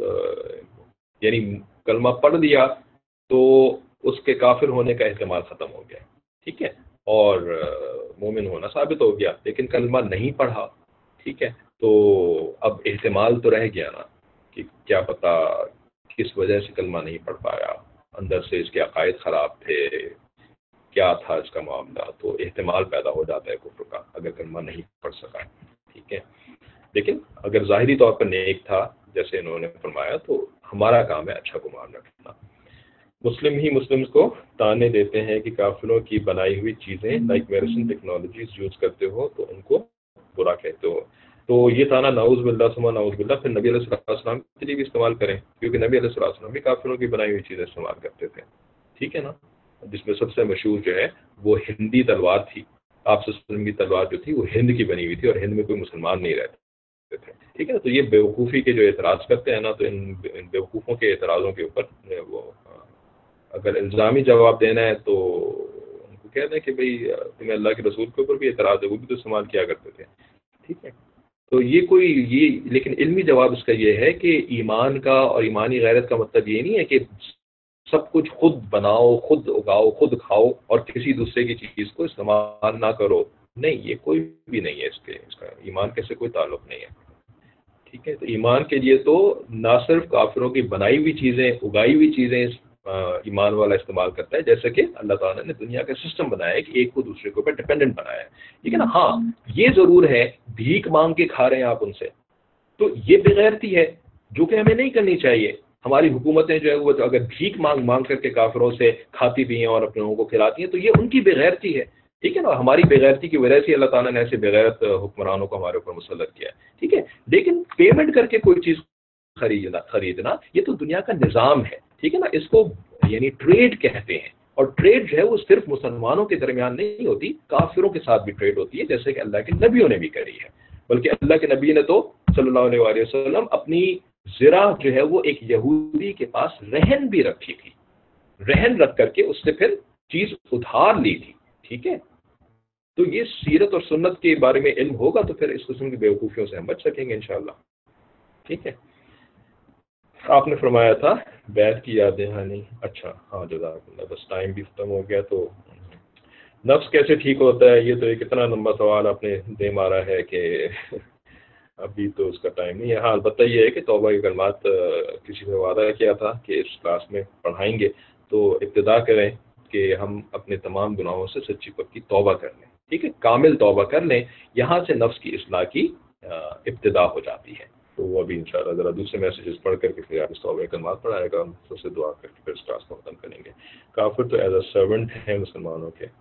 یعنی کلمہ پڑھ دیا تو اس کے کافر ہونے کا احتمال ختم ہو گیا، ٹھیک ہے؟ اور مومن ہونا ثابت ہو گیا، لیکن کلمہ نہیں پڑھا، ٹھیک ہے؟ تو اب احتمال تو رہ گیا نا کہ کیا پتہ کس وجہ سے کلمہ نہیں پڑھ پایا، اندر سے اس کے عقائد خراب تھے، کیا تھا اس کا معاملہ، تو احتمال پیدا ہو جاتا ہے کفر کا اگر کلمہ نہیں پڑھ سکا، ٹھیک ہے؟ لیکن اگر ظاہری طور پر نیک تھا جیسے انہوں نے فرمایا تو ہمارا کام ہے اچھا گمان رکھنا۔ مسلم ہی مسلمز کو تانے دیتے ہیں کہ کافروں کی بنائی ہوئی چیزیں لائک میڈیسن ٹیکنالوجیز یوز کرتے ہو تو ان کو برا کہتے ہو، تو یہ تانا نعوذ باللہ ثم نعوذ باللہ پھر نبی علیہ السلام کے لیے بھی استعمال کریں، کیونکہ نبی علیہ السلام بھی کافروں کی بنائی ہوئی چیزیں استعمال کرتے تھے، ٹھیک ہے نا؟ جس میں سب سے مشہور جو ہے وہ ہندی تلوار تھی۔ آپ صلی اللہ علیہ وسلم کی تلوار جو تھی وہ ہند کی بنی ہوئی تھی اور ہند میں کوئی مسلمان نہیں رہتے تھے، ٹھیک ہے نا؟ تو یہ بیوقوفی کے جو اعتراض کرتے ہیں نا، تو ان بیوقوفوں کے اعتراضوں کے اوپر وہ اگر الزامی جواب دینا ہے تو ان کو کہہ دیں کہ بھئی تمہیں اللہ کے رسول کے اوپر بھی اعتراض ہے، وہ بھی تو استعمال کیا کرتے تھے، ٹھیک ہے؟ تو یہ لیکن علمی جواب اس کا یہ ہے کہ ایمان کا اور ایمانی غیرت کا مطلب یہ نہیں ہے کہ سب کچھ خود بناؤ، خود اگاؤ، خود کھاؤ اور کسی دوسرے کی چیز کو استعمال نہ کرو، نہیں، یہ کوئی بھی نہیں ہے، اس کا ایمان کے سے کوئی تعلق نہیں ہے، ٹھیک ہے؟ تو ایمان کے لیے تو نہ صرف کافروں کی بنائی ہوئی چیزیں، اگائی ہوئی چیزیں ایمان والا استعمال کرتا ہے، جیسے کہ اللہ تعالیٰ نے دنیا کا سسٹم بنایا ہے کہ ایک کو دوسرے کے اوپر ڈیپینڈنٹ بنایا ہے، ٹھیک ہے نا؟ ہاں، یہ ضرور ہے بھیک مانگ کے کھا رہے ہیں آپ ان سے، تو یہ بغیرتی ہے جو کہ ہمیں نہیں کرنی چاہیے۔ ہماری حکومتیں جو ہے وہ اگر بھیک مانگ کر کے کافروں سے کھاتی بھی ہیں اور اپنے لوگوں کو کھلاتی ہیں تو یہ ان کی بغیرتی ہے، ٹھیک ہے نا. ہماری بےغیرتی کی وجہ سے اللہ تعالیٰ نے ایسے بےغیرت حکمرانوں کو ہمارے اوپر مسلط کیا ہے. ٹھیک ہے, لیکن پیمنٹ کر کے کوئی چیز خریدنا یہ تو دنیا کا نظام ہے. ٹھیک ہے نا, اس کو یعنی ٹریڈ کہتے ہیں. اور ٹریڈ جو ہے وہ صرف مسلمانوں کے درمیان نہیں ہوتی, کافروں کے ساتھ بھی ٹریڈ ہوتی ہے, جیسے کہ اللہ کے نبیوں نے بھی کری ہے. بلکہ اللہ کے نبی نے تو صلی اللہ علیہ وآلہ وسلم اپنی زرہ جو ہے وہ ایک یہودی کے پاس رہن بھی رکھی تھی, رہن رکھ کر کے اس سے پھر چیز ادھار لی تھی. ٹھیک ہے, تو یہ سیرت اور سنت کے بارے میں علم ہوگا تو پھر اس قسم کی بیوقوفیوں سے ہم بچ سکیں گے انشاءاللہ. ٹھیک ہے, آپ نے فرمایا تھا بیت کی یادیں. ہاں نہیں, اچھا ہاں جزاک اللہ. بس ٹائم بھی ختم ہو گیا. تو نفس کیسے ٹھیک ہوتا ہے, یہ تو ایک اتنا لمبا سوال آپ نے دے مارا ہے کہ ابھی تو اس کا ٹائم نہیں ہے. ہاں البتہ یہ ہے کہ توبہ کے کلمات کسی نے وعدہ کیا تھا کہ اس کلاس میں پڑھائیں گے, تو ابتدا کریں کہ ہم اپنے تمام گناہوں سے سچی پکی توبہ کر لیں. ٹھیک ہے, کامل توبہ کر لیں. یہاں سے نفس کی اصلاح کی ابتدا ہو جاتی ہے. تو وہ ابھی انشاءاللہ ذرا دوسرے میسیجز پڑھ کر کے پھر آپ اس توبہ کلمات پڑھائے گا, ہم سب سے دعا کر کے پھر اس کلاس کو ختم کریں گے. کافر تو ایز اے سرونٹ ہیں مسلمانوں کے.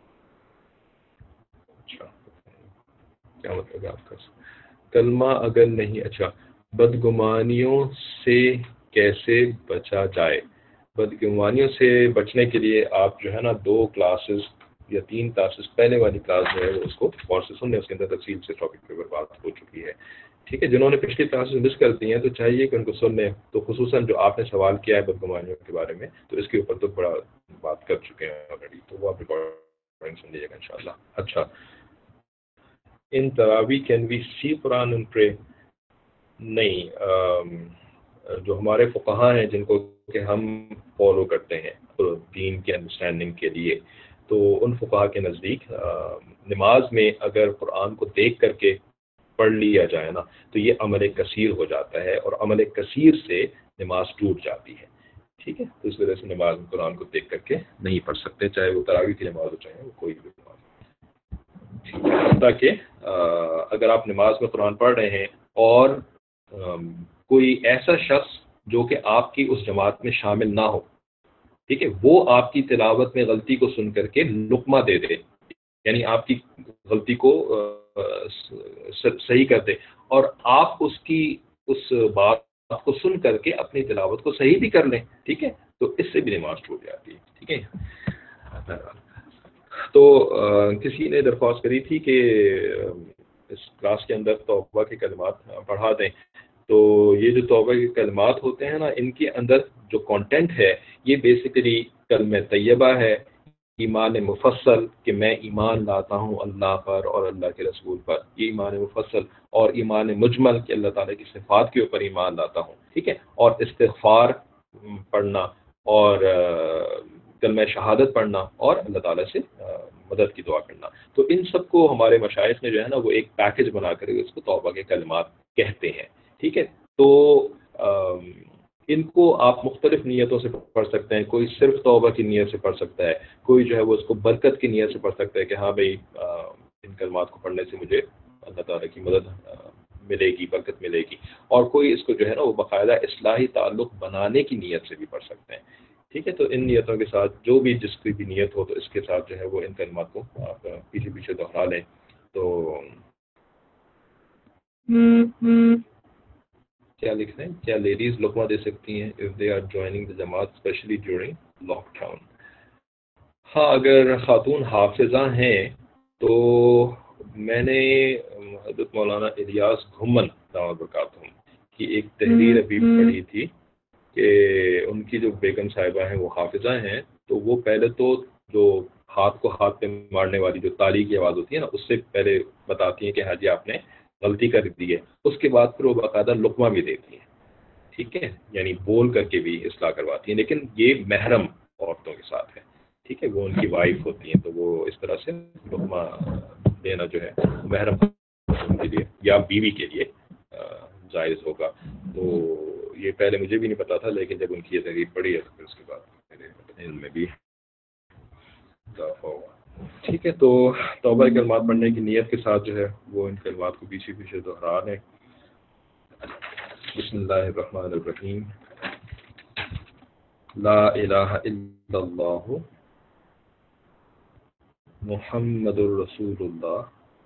اچھا کیا مطلب ہے آپ کا کلمہ اگر نہیں, اچھا بدگمانیوں سے کیسے بچا جائے؟ بدگمانیوں سے بچنے کے لیے آپ جو ہے نا 2 کلاسز یا 3 کلاسز پہلے والی کلاس جو ہے اس کو غور سے سنیں, اس کے اندر تفصیل سے ٹاپک کے اوپر بات ہو چکی ہے. ٹھیک ہے, جنہوں نے پچھلی کلاسز مس کر دی ہیں تو چاہیے کہ ان کو سن لیں. تو خصوصاً جو آپ نے سوال کیا ہے بدگمانیوں کے بارے میں, تو اس کے اوپر تو بڑا بات کر چکے ہیں آلریڈی, تو وہ آپ ریکارڈنگ سن لیجیے گا انشاءاللہ. اچھا, ان تراوی کین وی سی قرآن ان پرے؟ نہیں, جو ہمارے فقہا ہیں جن کو کہ ہم فالو کرتے ہیں دین کے انڈرسٹینڈنگ کے لیے, تو ان فقہا کے نزدیک نماز میں اگر قرآن کو دیکھ کر کے پڑھ لیا جائے نا تو یہ عمل کثیر ہو جاتا ہے, اور عمل کثیر سے نماز ٹوٹ جاتی ہے. ٹھیک ہے, تو اس وجہ سے نماز میں قرآن کو دیکھ کر کے نہیں پڑھ سکتے, چاہے وہ تراویح کی نماز ہو چاہے وہ کوئی بھی نماز. تاکہ اگر آپ نماز میں قرآن پڑھ رہے ہیں اور کوئی ایسا شخص جو کہ آپ کی اس جماعت میں شامل نہ ہو, ٹھیک ہے, وہ آپ کی تلاوت میں غلطی کو سن کر کے لقمہ دے دے, یعنی آپ کی غلطی کو صحیح کر دے, اور آپ اس کی اس بات کو سن کر کے اپنی تلاوت کو صحیح بھی کر لیں. ٹھیک ہے, تو اس سے بھی نماز ٹوٹ جاتی ہے. ٹھیک ہے, تو کسی نے درخواست کری تھی کہ اس کلاس کے اندر توبہ کے کلمات پڑھا دیں. تو یہ جو توبہ کے کلمات ہوتے ہیں نا, ان کے اندر جو کانٹینٹ ہے یہ بیسیکلی کلمہ طیبہ ہے, ایمان مفصل کہ میں ایمان لاتا ہوں اللہ پر اور اللہ کے رسول پر, یہ ایمان مفصل, اور ایمان مجمل کہ اللہ تعالیٰ کی صفات کے اوپر ایمان لاتا ہوں. ٹھیک ہے, اور استغفار پڑھنا, اور کلمہ شہادت پڑھنا, اور اللہ تعالیٰ سے مدد کی دعا کرنا. تو ان سب کو ہمارے مشائخ نے جو ہے نا وہ ایک پیکج بنا کر اس کو توبہ کے کلمات کہتے ہیں. ٹھیک ہے, تو ان کو آپ مختلف نیتوں سے پڑھ سکتے ہیں. کوئی صرف توبہ کی نیت سے پڑھ سکتا ہے, کوئی جو ہے وہ اس کو برکت کی نیت سے پڑھ سکتا ہے کہ ہاں بھائی ان کلمات کو پڑھنے سے مجھے اللہ تعالیٰ کی مدد ملے گی, برکت ملے گی. اور کوئی اس کو جو ہے نا وہ باقاعدہ اصلاحی تعلق بنانے کی نیت سے بھی پڑھ سکتے ہیں. ٹھیک ہے, تو ان نیتوں کے ساتھ جو بھی جس کی بھی نیت ہو تو اس کے ساتھ جو ہے وہ ان کلمات کو آپ پیچھے پیچھے دوہرا لیں. تو کیا لکھ رہے ہیں, کیا لیڈیز لقمہ دے سکتی ہیں if they are joining the جماعت especially during lock down؟ ہاں, اگر خاتون حافظہ ہیں تو میں نے حضرت مولانا الیاس گھمن دامت برکاتہم کی ایک تحریر ابھی پڑھی تھی کہ ان کی جو بیگم صاحبہ ہیں وہ حافظہ ہیں, تو وہ پہلے تو جو ہاتھ کو ہاتھ پہ مارنے والی جو تالی کی آواز ہوتی ہے نا اس سے پہلے بتاتی ہیں کہ ہاں جی آپ نے غلطی کر دی ہے. اس کے بعد پھر وہ باقاعدہ لقمہ بھی دیتی ہیں. ٹھیک ہے, یعنی بول کر کے بھی اصلاح کرواتی ہیں, لیکن یہ محرم عورتوں کے ساتھ ہے. ٹھیک ہے, وہ ان کی وائف ہوتی ہیں, تو وہ اس طرح سے لقمہ دینا جو ہے محرم کے لیے یا بیوی کے لیے جائز ہوگا. تو یہ پہلے مجھے بھی نہیں پتا تھا, لیکن جب ان کی یہ تحریر پڑھی ہے تو پھر اس کے بعد میرے علم میں بھی اضافہ ہوا. ٹھیک ہے, تو توبہ کلمات پڑھنے کی نیت کے ساتھ جو ہے وہ ان کلمات کو پیچھے پیچھے دہرا لیں. بسم اللہ الرحمن الرحیم. لا الہ الا اللہ محمد الرسول اللہ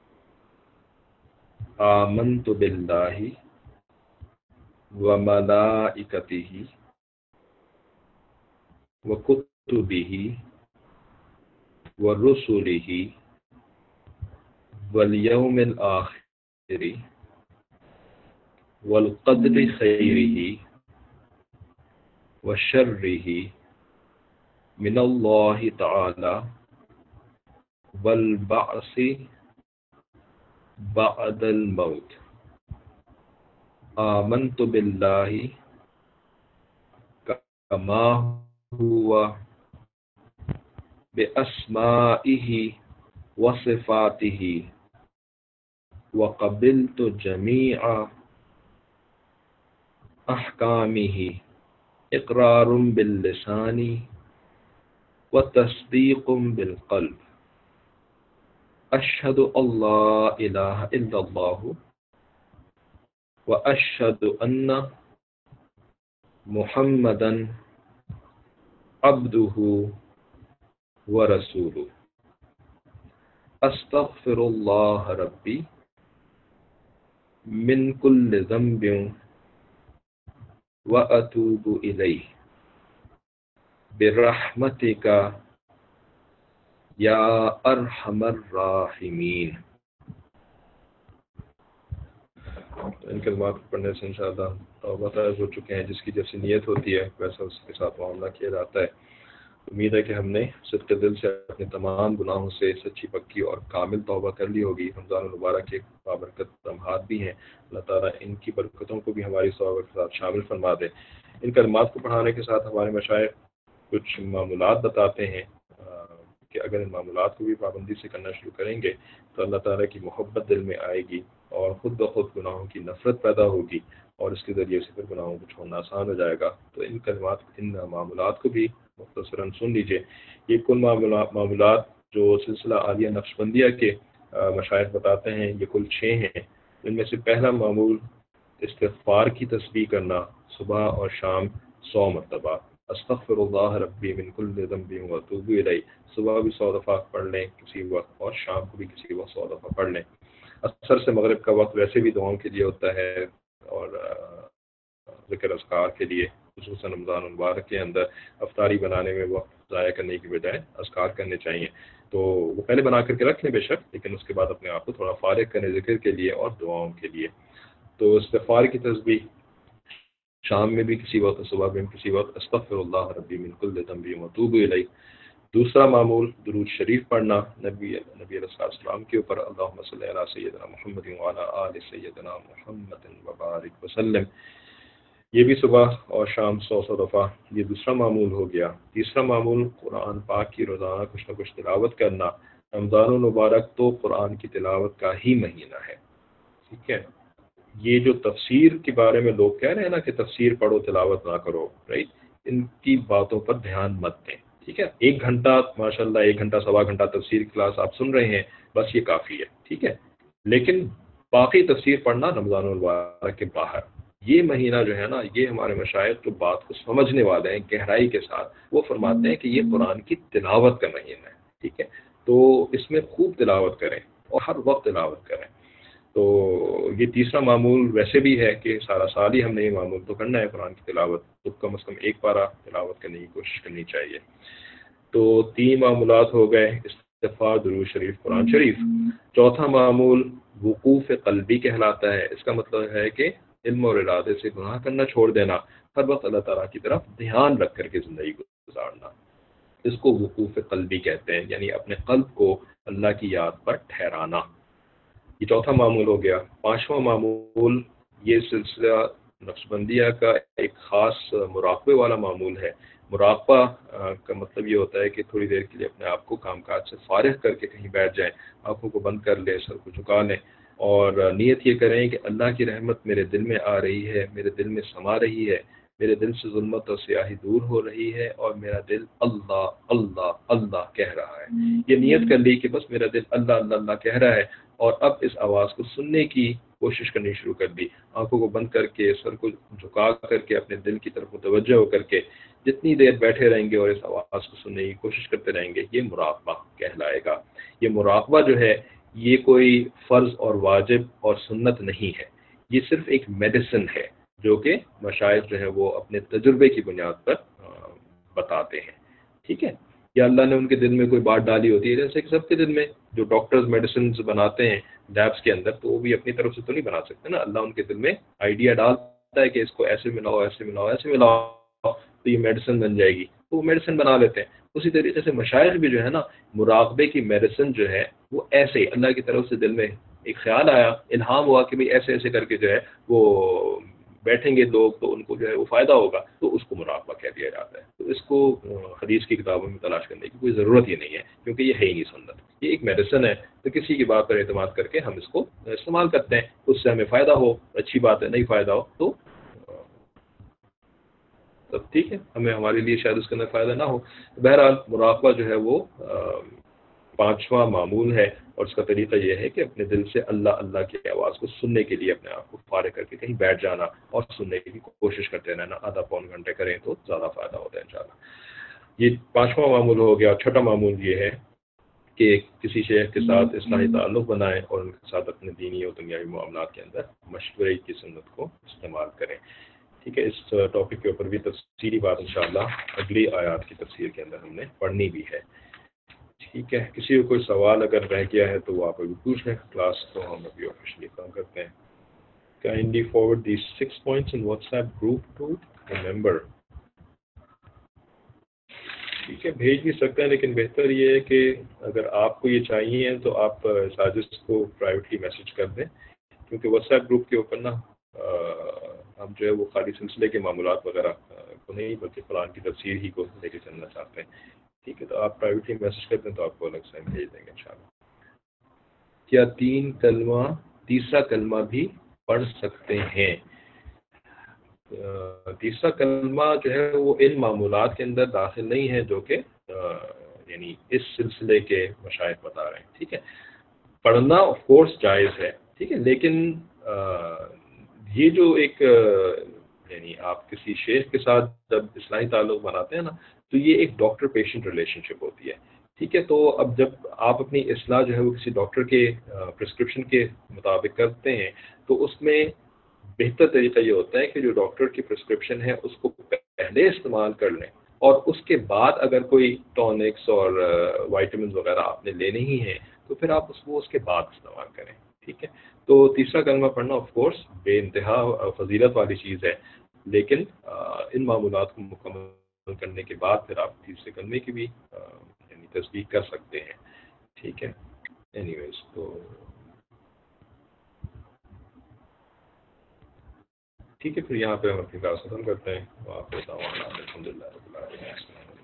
آمنت باللہ وملائکتہ وکتبہ ورسلہ والیوم الآخر والقدر خیرہ وشرہ من اللہ تعالی والبعث بعد الموت آمنت باللہ کما ہوا بأسمائہ وصفاتہ وقبلت جمیع احکامہ اقرار باللسان وتصدیق بالقلب اشہد اللہ الہ الا اللہ واشہد ان محمدا عبدہ ورسولہ استغفر اللہ ربی من کل ذنب واتوب الیہ برحمتک یا ارحم الراحمین۔ تو ان کلمات کو پڑھنے سے انشاءاللہ توبہ طائب ہو چکے ہیں، جس کی جیسی نیت ہوتی ہے ویسا اس کے ساتھ معاملہ کیا جاتا ہے۔ امید ہے کہ ہم نے صدق دل سے اپنے تمام گناہوں سے سچی پکی اور کامل توبہ کر لی ہوگی۔ رمضان المبارک کے بابرکت لمحات بھی ہیں، اللہ تعالیٰ ان کی برکتوں کو بھی ہماری توبہ کے ساتھ شامل فرما دے۔ ان کلمات کو پڑھانے کے ساتھ ہمارے مشائخ کچھ معمولات بتاتے ہیں کہ اگر ان معمولات کو بھی پابندی سے کرنا شروع کریں گے تو اللہ تعالیٰ کی محبت دل میں آئے گی اور خود بخود گناہوں کی نفرت پیدا ہوگی، اور اس کے ذریعے سے پھر گناہوں کو چھوڑنا آسان ہو جائے گا۔ تو ان کلمات، ان معمولات کو بھی مختصراً سن لیجئے۔ یہ کل معمولات جو سلسلہ عالیہ نقشبندیہ کے مشائخ بتاتے ہیں یہ کل 6 ہیں۔ ان میں سے پہلا معمول استغفار کی تسبیح کرنا، صبح اور شام 100 مرتبہ، استغفر اللہ ربی من کل ذنب واتوب الیہ، صبح بھی 100 دفعہ پڑھ لیں کسی وقت، اور شام کو بھی کسی وقت 100 دفعہ پڑھ لیں۔ عصر سے مغرب کا وقت ویسے بھی دعاؤں کے لیے ہوتا ہے اور ذکر اذکار کے لیے، خصوصاً رمضان المبارک کے اندر افطاری بنانے میں وقت ضائع کرنے کی بجائے اذکار کرنے چاہیے۔ تو وہ پہلے بنا کر کے رکھ لیں بے شک، لیکن اس کے بعد اپنے آپ کو تھوڑا فارغ کریں ذکر کے لیے اور دعاؤں کے لیے۔ تو استغفار کی تسبیح شام میں بھی کسی وقت، صبح میں بھی کسی وقت، استغفر اللہ ربی من کل ذنب واتوب الیہ۔ دوسرا معمول درود شریف پڑھنا نبی علیہ السلام کے اوپر، اللہم صلی علی سیدنا محمد وعلی آل سیدنا محمد وبارک وسلم۔ یہ بھی صبح اور شام 100 دفعہ، یہ دوسرا معمول ہو گیا۔ تیسرا معمول قرآن پاک کی روزانہ کچھ نہ کچھ تلاوت کرنا۔ رمضان المبارک تو قرآن کی تلاوت کا ہی مہینہ ہے، ٹھیک ہے۔ یہ جو تفسیر کے بارے میں لوگ کہہ رہے ہیں نا کہ تفسیر پڑھو تلاوت نہ کرو، رائٹ، ان کی باتوں پر دھیان مت دیں، ٹھیک ہے۔ 1 گھنٹہ ماشاءاللہ، 1 گھنٹہ سوا گھنٹہ تفسیر کلاس آپ سن رہے ہیں، بس یہ کافی ہے، ٹھیک ہے۔ لیکن باقی تفسیر پڑھنا رمضان المبارک کے باہر، یہ مہینہ جو ہے نا، یہ ہمارے مشائخ جو بات کو سمجھنے والے ہیں گہرائی کے ساتھ، وہ فرماتے ہیں کہ یہ قرآن کی تلاوت کا مہینہ ہے، ٹھیک ہے۔ تو اس میں خوب تلاوت کریں اور ہر وقت تلاوت کریں۔ تو یہ تیسرا معمول ویسے بھی ہے کہ سارا سال ہی ہم نے یہ معمول تو کرنا ہے قرآن کی تلاوت، تو کم از کم 1 پارہ تلاوت کرنے کی کوشش کرنی چاہیے۔ تو 3 معمولات ہو گئے، استغفار، درود شریف، قرآن شریف۔ چوتھا معمول وقوف قلبی کہلاتا ہے۔ اس کا مطلب ہے کہ علم اور ارادے سے گناہ کرنا چھوڑ دینا، ہر وقت اللہ تعالیٰ کی طرف دھیان رکھ کر کے زندگی گزارنا، اس کو وقوف قلبی کہتے ہیں، یعنی اپنے قلب کو اللہ کی یاد پر ٹھہرانا۔ یہ چوتھا معمول ہو گیا۔ 5واں معمول، یہ سلسلہ نقشبندیہ کا ایک خاص مراقبے والا معمول ہے۔ مراقبہ کا مطلب یہ ہوتا ہے کہ تھوڑی دیر کے لیے اپنے آپ کو کام کاج سے فارغ کر کے کہیں بیٹھ جائیں، آنکھوں کو بند کر لیں، سر کو جھکا لیں، اور نیت یہ کریں کہ اللہ کی رحمت میرے دل میں آ رہی ہے، میرے دل میں سما رہی ہے، میرے دل سے ظلمت اور سیاہی دور ہو رہی ہے، اور میرا دل اللہ اللہ اللہ کہہ رہا ہے۔ یہ نیت کر لی کہ بس میرا دل اللہ اللہ اللہ کہہ رہا ہے، اور اب اس آواز کو سننے کی کوشش کرنی شروع کر دی، آنکھوں کو بند کر کے، سر کو جھکا کر کے، اپنے دل کی طرف متوجہ ہو کر کے جتنی دیر بیٹھے رہیں گے اور اس آواز کو سننے کی کوشش کرتے رہیں گے، یہ مراقبہ کہلائے گا۔ یہ مراقبہ جو ہے یہ کوئی فرض اور واجب اور سنت نہیں ہے، یہ صرف ایک میڈیسن ہے جو کہ مشائخ جو ہے وہ اپنے تجربے کی بنیاد پر بتاتے ہیں، ٹھیک ہے۔ یا اللہ نے ان کے دل میں کوئی بات ڈالی ہوتی ہے، جیسے کہ سب کے دل میں جو ڈاکٹرز میڈیسنز بناتے ہیں لیبس کے اندر، تو وہ بھی اپنی طرف سے تو نہیں بنا سکتے نا، اللہ ان کے دل میں آئیڈیا ڈالتا ہے کہ اس کو ایسے ملاؤ، ایسے ملاؤ، ایسے ملاؤ تو یہ میڈیسن بن جائے گی، تو وہ میڈیسن بنا لیتے ہیں۔ اسی طریقے سے مشائخ بھی جو ہے نا، مراقبے کی میڈیسن جو ہے وہ ایسے ہی اللہ کی طرف سے دل میں ایک خیال آیا، الہام ہوا کہ بھئی ایسے ایسے کر کے جو ہے وہ بیٹھیں گے لوگ تو ان کو جو ہے وہ فائدہ ہوگا، تو اس کو مراقبہ کہہ دیا جاتا ہے۔ تو اس کو حدیث کی کتابوں میں تلاش کرنے کی کوئی ضرورت ہی نہیں ہے، کیونکہ یہ ہے ہی نہیں سنت، یہ ایک میڈیسن ہے۔ تو کسی کی بات پر اعتماد کر کے ہم اس کو استعمال کرتے ہیں، اس سے ہمیں فائدہ ہو اچھی بات ہے، نہیں فائدہ ہو تو تب ٹھیک ہے، ہمیں ہمارے لیے شاید اس کے اندر فائدہ نہ ہو۔ بہرحال مراقبہ جو ہے وہ پانچواں معمول ہے، اور اس کا طریقہ یہ ہے کہ اپنے دل سے اللہ اللہ کی آواز کو سننے کے لیے اپنے آپ کو فارغ کر کے کہیں بیٹھ جانا اور سننے کی کوشش کرتے رہنا، آدھا پون گھنٹے کریں تو زیادہ فائدہ ہوتا ہے انشاءاللہ۔ یہ پانچواں معمول ہو گیا۔ چھٹا معمول یہ ہے کہ کسی شیخ کے ساتھ اصلاحی تعلق بنائیں اور ان کے ساتھ اپنے دینی اور دنیاوی معاملات کے اندر مشورے کی سنت کو استعمال کریں، ٹھیک ہے۔ اس ٹاپک کے اوپر بھی تفصیلی بات انشاءاللہ اگلی آیات کی تفسیر کے اندر ہم نے پڑھنی بھی ہے، ٹھیک ہے۔ کسی کو کوئی سوال اگر رہ گیا ہے تو وہ آپ ابھی پوچھ لیں، کلاس کو ہم ابھی آفیشلی کام کرتے ہیں۔ Kindly forward these 6 points in WhatsApp group to a member۔ ٹھیک ہے، بھیج بھی سکتے ہیں، لیکن بہتر یہ ہے کہ اگر آپ کو یہ چاہیے تو آپ ساجد کو پرائیویٹلی میسج کر دیں، کیونکہ واٹس ایپ گروپ کے اوپر نا ہم جو ہے وہ خالی سلسلے کے معاملات وغیرہ کو نہیں بلکہ قرآن کی تفسیر ہی کو لے کے چلنا چاہتے ہیں، ٹھیک ہے۔ تو آپ پرائیویٹلی میسج کرتے ہیں تو آپ کو الگ سے بھیج دیں گے انشاءاللہ۔ کیا تیسرا کلمہ بھی پڑھ سکتے ہیں؟ تیسرا کلمہ جو ہے وہ ان معمولات کے اندر داخل نہیں ہے جو کہ یعنی اس سلسلے کے مشائخ بتا رہے ہیں، ٹھیک ہے۔ پڑھنا آف کورس جائز ہے، ٹھیک ہے، لیکن یہ جو ایک یعنی آپ کسی شیخ کے ساتھ جب اصلاحی تعلق بناتے ہیں نا، تو یہ ایک ڈاکٹر پیشنٹ ریلیشن شپ ہوتی ہے، ٹھیک ہے۔ تو اب جب آپ اپنی اصلاح جو ہے وہ کسی ڈاکٹر کے پرسکرپشن کے مطابق کرتے ہیں، تو اس میں بہتر طریقہ یہ ہوتا ہے کہ جو ڈاکٹر کی پرسکرپشن ہے اس کو پہلے استعمال کر لیں، اور اس کے بعد اگر کوئی ٹونکس اور وائٹامنز وغیرہ آپ نے لینے ہی ہیں تو پھر آپ اس کے بعد استعمال کریں، ٹھیک ہے۔ تو تیسرا کلمہ پڑھنا آف کورس بے انتہا فضیلت والی چیز ہے، لیکن ان معمولات کو مکمل کرنے کے بعد پھر آپ تیسرے کلمے کی بھی یعنی تصدیق کر سکتے ہیں، ٹھیک ہے۔ اینی ویز تو ٹھیک ہے، پھر یہاں پہ ہم اپنی کلاس ختم کرتے ہیں۔ الحمد للہ رب العالمین۔